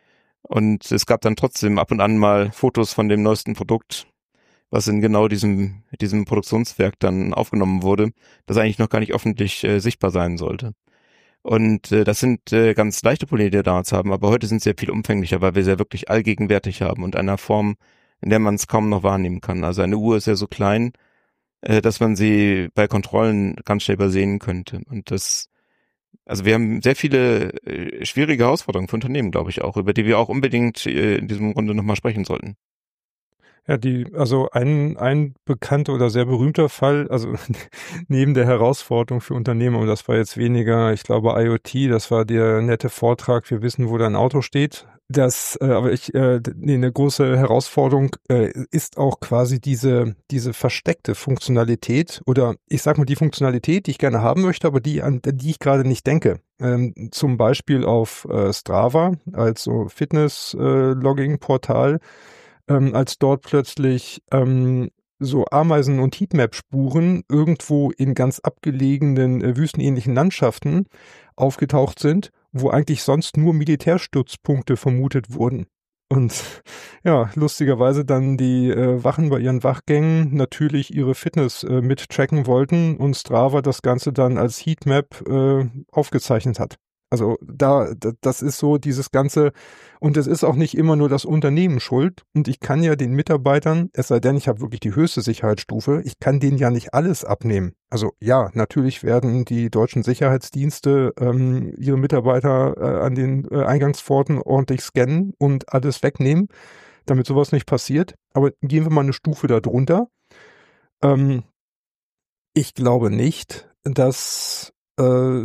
Und es gab dann trotzdem ab und an mal Fotos von dem neuesten Produkt, was in genau diesem diesem Produktionswerk dann aufgenommen wurde, das eigentlich noch gar nicht öffentlich äh, sichtbar sein sollte. Und äh, das sind äh, ganz leichte Probleme, die wir damals haben, aber heute sind sie ja viel umfänglicher, weil wir sie ja wirklich allgegenwärtig haben und einer Form, in der man es kaum noch wahrnehmen kann. Also eine Uhr ist ja so klein, äh, dass man sie bei Kontrollen ganz schnell übersehen könnte. Und das, also wir haben sehr viele äh, schwierige Herausforderungen für Unternehmen, glaube ich auch, über die wir auch unbedingt äh, in diesem Runde nochmal sprechen sollten. Ja, die, also ein, ein bekannter oder sehr berühmter Fall, also neben der Herausforderung für Unternehmen, und das war jetzt weniger, ich glaube, IoT, das war der nette Vortrag, wir wissen, wo dein Auto steht. Das, äh, aber ich, äh, nee, eine große Herausforderung äh, ist auch quasi diese, diese versteckte Funktionalität oder ich sag mal die Funktionalität, die ich gerne haben möchte, aber die, an die ich gerade nicht denke. Ähm, zum Beispiel auf äh, Strava, als so Fitness-Logging-Portal, Ähm, als dort plötzlich ähm, so Ameisen- und Heatmap-Spuren irgendwo in ganz abgelegenen, äh, wüstenähnlichen Landschaften aufgetaucht sind, wo eigentlich sonst nur Militärstützpunkte vermutet wurden. Und ja, lustigerweise dann die äh, Wachen bei ihren Wachgängen natürlich ihre Fitness äh, mit tracken wollten und Strava das Ganze dann als Heatmap äh, aufgezeichnet hat. Also da, da, das ist so dieses Ganze, und es ist auch nicht immer nur das Unternehmen schuld. Und ich kann ja den Mitarbeitern, es sei denn, ich habe wirklich die höchste Sicherheitsstufe, ich kann denen ja nicht alles abnehmen. Also ja, natürlich werden die deutschen Sicherheitsdienste ähm, ihre Mitarbeiter äh, an den äh, Eingangspforten ordentlich scannen und alles wegnehmen, damit sowas nicht passiert. Aber gehen wir mal eine Stufe da drunter. Ähm, ich glaube nicht, dass äh,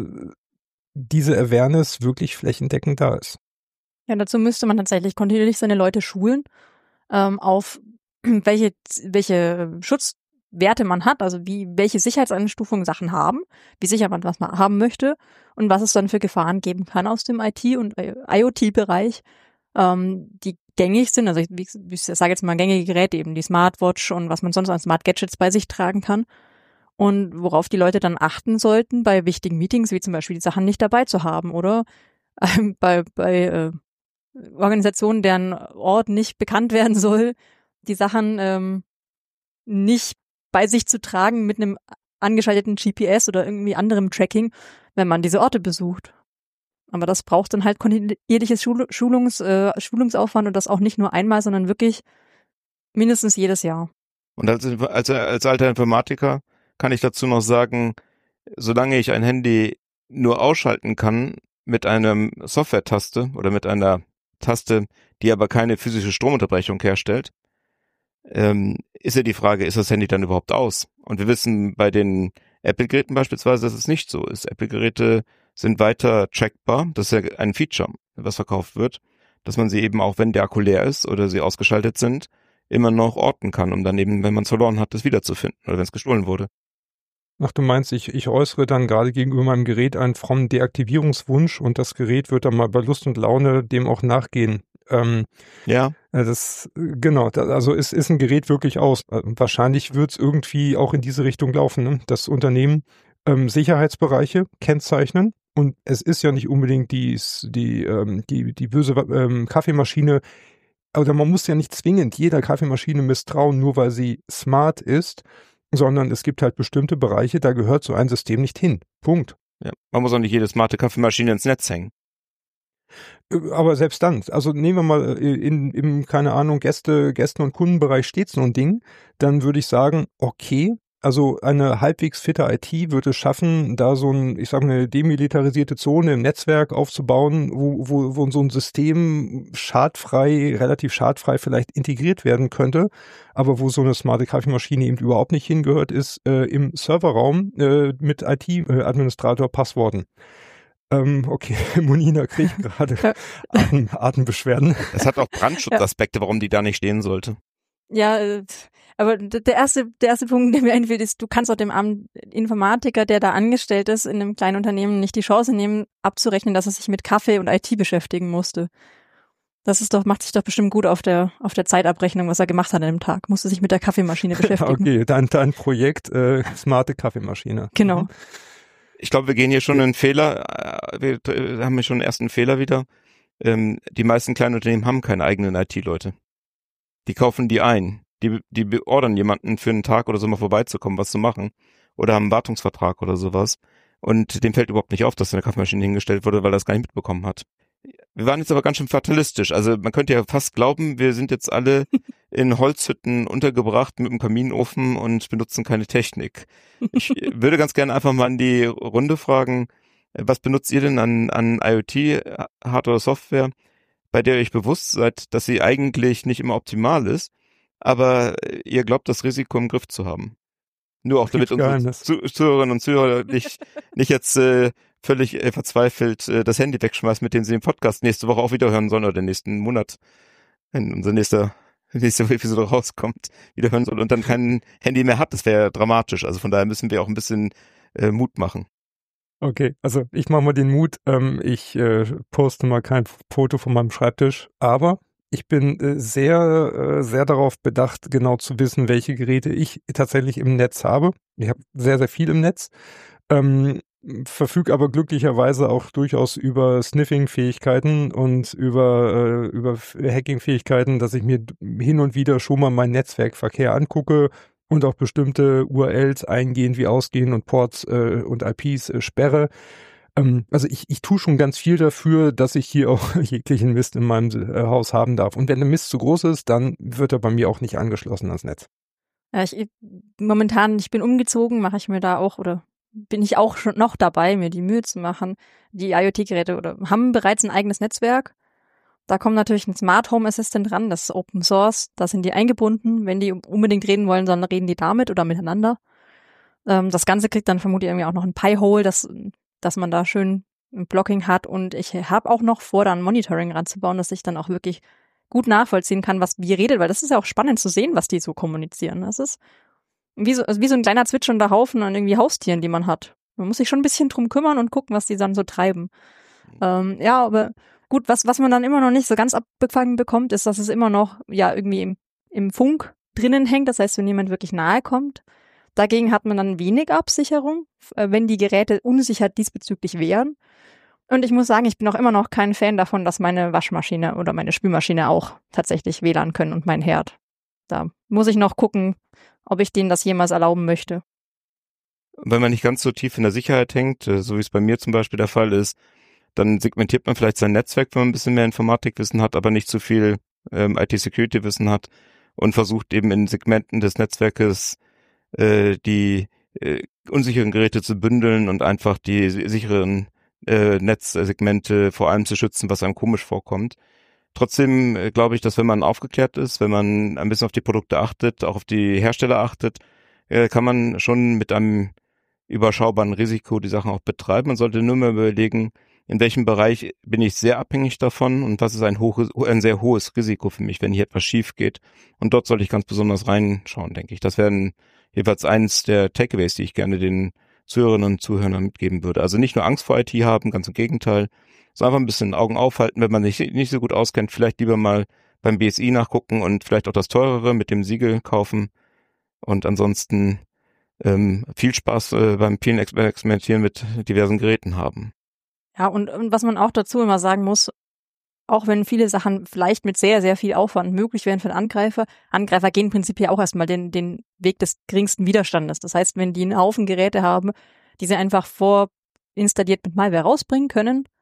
diese Awareness wirklich flächendeckend da ist. Ja, dazu müsste man tatsächlich kontinuierlich seine Leute schulen, ähm, auf welche, welche Schutzwerte man hat, also wie, welche Sicherheitseinstufungen Sachen haben, wie sicher man was man haben möchte und was es dann für Gefahren geben kann aus dem I T- und IoT-Bereich, ähm, die gängig sind, also ich, ich sage jetzt mal gängige Geräte, eben die Smartwatch und was man sonst an Smart Gadgets bei sich tragen kann. Und worauf die Leute dann achten sollten bei wichtigen Meetings, wie zum Beispiel die Sachen nicht dabei zu haben oder ähm, bei, bei äh, Organisationen, deren Ort nicht bekannt werden soll, die Sachen ähm, nicht bei sich zu tragen mit einem angeschalteten G P S oder irgendwie anderem Tracking, wenn man diese Orte besucht. Aber das braucht dann halt kontinuierliches Schul- Schulungs, äh, Schulungsaufwand und das auch nicht nur einmal, sondern wirklich mindestens jedes Jahr. Und als, als, als alter Informatiker kann ich dazu noch sagen, solange ich ein Handy nur ausschalten kann mit einer Software-Taste oder mit einer Taste, die aber keine physische Stromunterbrechung herstellt, ähm, ist ja die Frage, ist das Handy dann überhaupt aus? Und wir wissen bei den Apple-Geräten beispielsweise, dass es nicht so ist. Apple-Geräte sind weiter trackbar. Das ist ja ein Feature, was verkauft wird, dass man sie eben auch, wenn der Akku leer ist oder sie ausgeschaltet sind, immer noch orten kann, um dann eben, wenn man es verloren hat, das wiederzufinden oder wenn es gestohlen wurde. Ach, du meinst, ich, ich äußere dann gerade gegenüber meinem Gerät einen frommen Deaktivierungswunsch und das Gerät wird dann mal bei Lust und Laune dem auch nachgehen. Ähm, ja. Das, genau, das, also ist, ist ein Gerät wirklich aus. Wahrscheinlich wird es irgendwie auch in diese Richtung laufen, ne? Das Unternehmen ähm, Sicherheitsbereiche kennzeichnen und es ist ja nicht unbedingt die, die, ähm, die, die böse ähm, Kaffeemaschine, oder man muss ja nicht zwingend jeder Kaffeemaschine misstrauen, nur weil sie smart ist, sondern es gibt halt bestimmte Bereiche, da gehört so ein System nicht hin. Punkt. Ja, man muss auch nicht jede smarte Kaffeemaschine ins Netz hängen. Aber selbst dann, also nehmen wir mal in, im, keine Ahnung, Gäste, Gästen- und Kundenbereich steht so ein Ding, dann würde ich sagen, okay, also eine halbwegs fitte I T wird es schaffen, da so ein, ich sage mal, eine demilitarisierte Zone im Netzwerk aufzubauen, wo, wo, wo so ein System schadfrei, relativ schadfrei vielleicht integriert werden könnte, aber wo so eine smarte Kaffeemaschine eben überhaupt nicht hingehört, ist äh, im Serverraum äh, mit I T-Administrator-Passworten. Ähm, okay, Monina kriegt gerade Atem, Atembeschwerden. Es hat auch Brandschutzaspekte, warum die da nicht stehen sollte. Ja, aber der erste, der erste Punkt, der mir einfällt, ist, du kannst auch dem armen Informatiker, der da angestellt ist, in einem kleinen Unternehmen nicht die Chance nehmen, abzurechnen, dass er sich mit Kaffee und I T beschäftigen musste. Das ist doch, macht sich doch bestimmt gut auf der, auf der Zeitabrechnung, was er gemacht hat an dem Tag. Musste sich mit der Kaffeemaschine beschäftigen. Okay, dein, dein Projekt, äh, smarte Kaffeemaschine. Genau. Mhm. Ich glaube, wir gehen hier schon einen Fehler, wir haben hier schon einen ersten Fehler wieder. Ähm, die meisten kleinen Unternehmen haben keine eigenen I T-Leute. Die kaufen die ein. Die, die beordern jemanden für einen Tag oder so mal vorbeizukommen, was zu machen. Oder haben einen Wartungsvertrag oder sowas. Und dem fällt überhaupt nicht auf, dass eine Kaffeemaschine hingestellt wurde, weil er das gar nicht mitbekommen hat. Wir waren jetzt aber ganz schön fatalistisch. Also man könnte ja fast glauben, wir sind jetzt alle in Holzhütten untergebracht mit einem Kaminofen und benutzen keine Technik. Ich würde ganz gerne einfach mal in die Runde fragen, was benutzt ihr denn an, an IoT, Hardware oder Software, bei der ihr euch bewusst seid, dass sie eigentlich nicht immer optimal ist, aber ihr glaubt, das Risiko im Griff zu haben? Nur auch damit unsere Zu- Zuhörerinnen und Zuhörer nicht, nicht jetzt äh, völlig äh, verzweifelt äh, das Handy wegschmeißen, mit dem sie den Podcast nächste Woche auch wieder hören sollen oder nächsten Monat, wenn unser nächster nächste Episode rauskommt, wieder hören soll und dann kein Handy mehr hat. Das wäre dramatisch. Also von daher müssen wir auch ein bisschen äh, Mut machen. Okay, also ich mache mal den Mut. Ähm, ich äh, poste mal kein Foto von meinem Schreibtisch, aber ich bin äh, sehr, äh, sehr darauf bedacht, genau zu wissen, welche Geräte ich tatsächlich im Netz habe. Ich habe sehr, sehr viel im Netz. Ähm, verfüge aber glücklicherweise auch durchaus über Sniffing-Fähigkeiten und über, äh, über Hacking-Fähigkeiten, dass ich mir hin und wieder schon mal meinen Netzwerkverkehr angucke und auch bestimmte U R Ls eingehen wie ausgehen und Ports äh, und I Ps äh, sperre. Ähm, also ich, ich tue schon ganz viel dafür, dass ich hier auch jeglichen Mist in meinem äh, Haus haben darf. Und wenn der Mist zu groß ist, dann wird er bei mir auch nicht angeschlossen ans Netz. Ja, ich, momentan, ich bin umgezogen, mache ich mir da auch, oder bin ich auch schon noch dabei, mir die Mühe zu machen. Die IoT-Geräte oder haben bereits ein eigenes Netzwerk. Da kommt natürlich ein Smart Home Assistant dran, das ist Open Source, da sind die eingebunden. Wenn die unbedingt reden wollen, dann reden die damit oder miteinander. Ähm, das Ganze kriegt dann vermutlich irgendwie auch noch ein Pi-Hole, dass, dass man da schön ein Blocking hat. Und ich habe auch noch vor, da ein Monitoring ranzubauen, dass ich dann auch wirklich gut nachvollziehen kann, was wie redet, weil das ist ja auch spannend zu sehen, was die so kommunizieren. Das ist wie so, wie so ein kleiner zwitschernder Haufen an irgendwie Haustieren, die man hat. Man muss sich schon ein bisschen drum kümmern und gucken, was die dann so treiben. Ähm, ja, aber gut, was, was man dann immer noch nicht so ganz abgefangen bekommt, ist, dass es immer noch ja irgendwie im, im Funk drinnen hängt. Das heißt, wenn jemand wirklich nahe kommt, dagegen hat man dann wenig Absicherung, wenn die Geräte unsicher diesbezüglich wären. Und ich muss sagen, ich bin auch immer noch kein Fan davon, dass meine Waschmaschine oder meine Spülmaschine auch tatsächlich W L A N können und mein Herd. Da muss ich noch gucken, ob ich denen das jemals erlauben möchte. Wenn man nicht ganz so tief in der Sicherheit hängt, so wie es bei mir zum Beispiel der Fall ist, dann segmentiert man vielleicht sein Netzwerk, wenn man ein bisschen mehr Informatikwissen hat, aber nicht zu viel ähm, I T-Security-Wissen hat und versucht eben in Segmenten des Netzwerkes äh, die äh, unsicheren Geräte zu bündeln und einfach die sicheren äh, Netzsegmente vor allem zu schützen, was einem komisch vorkommt. Trotzdem äh, glaube ich, dass wenn man aufgeklärt ist, wenn man ein bisschen auf die Produkte achtet, auch auf die Hersteller achtet, äh, kann man schon mit einem überschaubaren Risiko die Sachen auch betreiben. Man sollte nur mal überlegen, in welchem Bereich bin ich sehr abhängig davon und was ist ein, hohes, ein sehr hohes Risiko für mich, wenn hier etwas schief geht. Und dort sollte ich ganz besonders reinschauen, denke ich. Das wäre jeweils eins der Takeaways, die ich gerne den Zuhörerinnen und Zuhörern mitgeben würde. Also nicht nur Angst vor I T haben, ganz im Gegenteil, sondern einfach ein bisschen Augen aufhalten, wenn man sich nicht so gut auskennt, vielleicht lieber mal beim B S I nachgucken und vielleicht auch das teurere mit dem Siegel kaufen. Und ansonsten ähm, viel Spaß äh, beim vielen Experimentieren mit diversen Geräten haben. Ja, und, und was man auch dazu immer sagen muss, auch wenn viele Sachen vielleicht mit sehr, sehr viel Aufwand möglich wären für den Angreifer, Angreifer gehen prinzipiell auch erstmal den, den Weg des geringsten Widerstandes. Das heißt, wenn die einen Haufen Geräte haben, die sie einfach vorinstalliert mit Malware rausbringen können,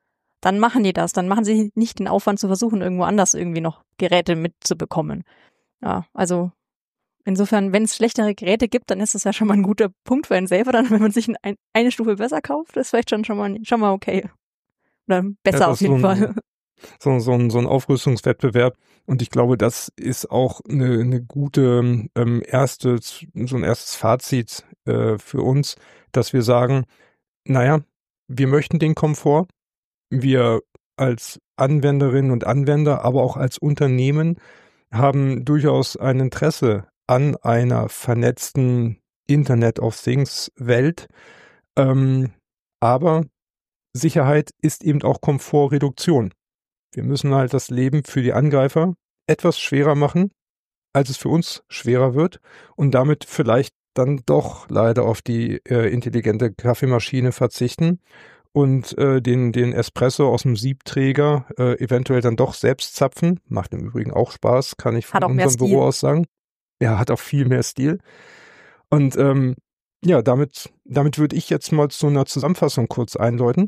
dann machen die das. Dann machen sie nicht den Aufwand zu versuchen, irgendwo anders irgendwie noch Geräte mitzubekommen. Ja, also insofern, wenn es schlechtere Geräte gibt, dann ist das ja schon mal ein guter Punkt für einen selber. Dann, wenn man sich ein, eine Stufe besser kauft, ist vielleicht schon, schon, mal, schon mal okay. Oder besser ja, auf jeden so ein, Fall. So, so, ein, so ein Aufrüstungswettbewerb. Und ich glaube, das ist auch eine, eine gute ähm, erste, so ein erstes Fazit äh, für uns, dass wir sagen, naja, wir möchten den Komfort. Wir als Anwenderinnen und Anwender, aber auch als Unternehmen haben durchaus ein Interesse an einer vernetzten Internet of Things Welt. Ähm, aber Sicherheit ist eben auch Komfortreduktion. Wir müssen halt das Leben für die Angreifer etwas schwerer machen, als es für uns schwerer wird und damit vielleicht dann doch leider auf die äh, intelligente Kaffeemaschine verzichten und äh, den, den Espresso aus dem Siebträger äh, eventuell dann doch selbst zapfen. Macht im Übrigen auch Spaß, kann ich von unserem Büro aus sagen. Ja, hat auch viel mehr Stil. Und ähm, ja, damit, damit würde ich jetzt mal zu einer Zusammenfassung kurz einläuten.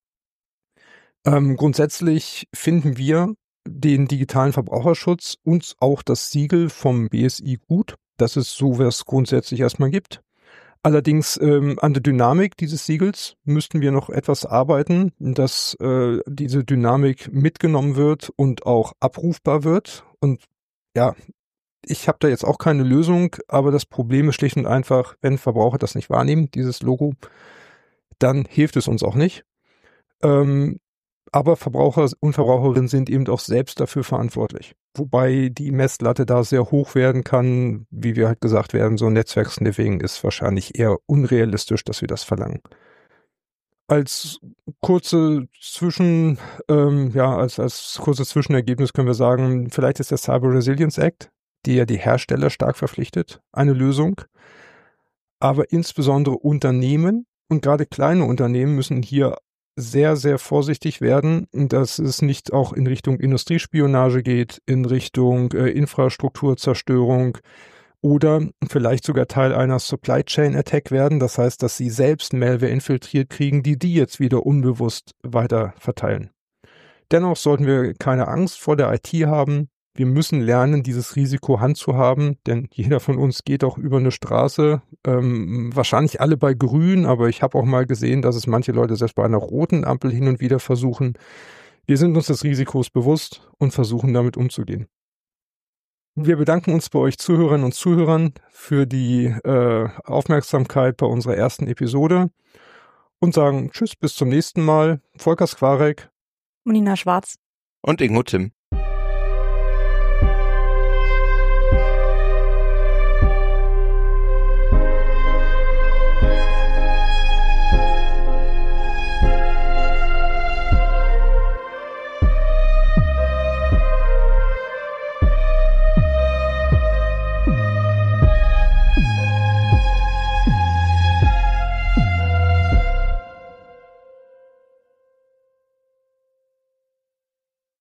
Ähm, grundsätzlich finden wir den digitalen Verbraucherschutz und auch das Siegel vom B S I gut, dass es sowas grundsätzlich erstmal gibt. Allerdings ähm, an der Dynamik dieses Siegels müssten wir noch etwas arbeiten, dass äh, diese Dynamik mitgenommen wird und auch abrufbar wird. Und ja, ich habe da jetzt auch keine Lösung, aber das Problem ist schlicht und einfach, wenn Verbraucher das nicht wahrnehmen, dieses Logo, dann hilft es uns auch nicht. Ähm, aber Verbraucher und Verbraucherinnen sind eben auch selbst dafür verantwortlich. Wobei die Messlatte da sehr hoch werden kann, wie wir halt gesagt werden, so Netzwerksniffing ist wahrscheinlich eher unrealistisch, dass wir das verlangen. Als kurze Zwischen, ähm, ja, als, als kurzes Zwischenergebnis können wir sagen, vielleicht ist der Cyber Resilience Act, der die Hersteller stark verpflichtet, eine Lösung. Aber insbesondere Unternehmen und gerade kleine Unternehmen müssen hier sehr, sehr vorsichtig werden, dass es nicht auch in Richtung Industriespionage geht, in Richtung äh, Infrastrukturzerstörung oder vielleicht sogar Teil einer Supply Chain Attack werden. Das heißt, dass sie selbst Malware infiltriert kriegen, die die jetzt wieder unbewusst weiter verteilen. Dennoch sollten wir keine Angst vor der I T haben. Wir müssen lernen, dieses Risiko handzuhaben, denn jeder von uns geht auch über eine Straße, ähm, wahrscheinlich alle bei grün, aber ich habe auch mal gesehen, dass es manche Leute selbst bei einer roten Ampel hin und wieder versuchen. Wir sind uns des Risikos bewusst und versuchen damit umzugehen. Wir bedanken uns bei euch Zuhörerinnen und Zuhörern für die äh, Aufmerksamkeit bei unserer ersten Episode und sagen Tschüss, bis zum nächsten Mal. Volker Skwarek und Nina Schwarz und Ingo Tim.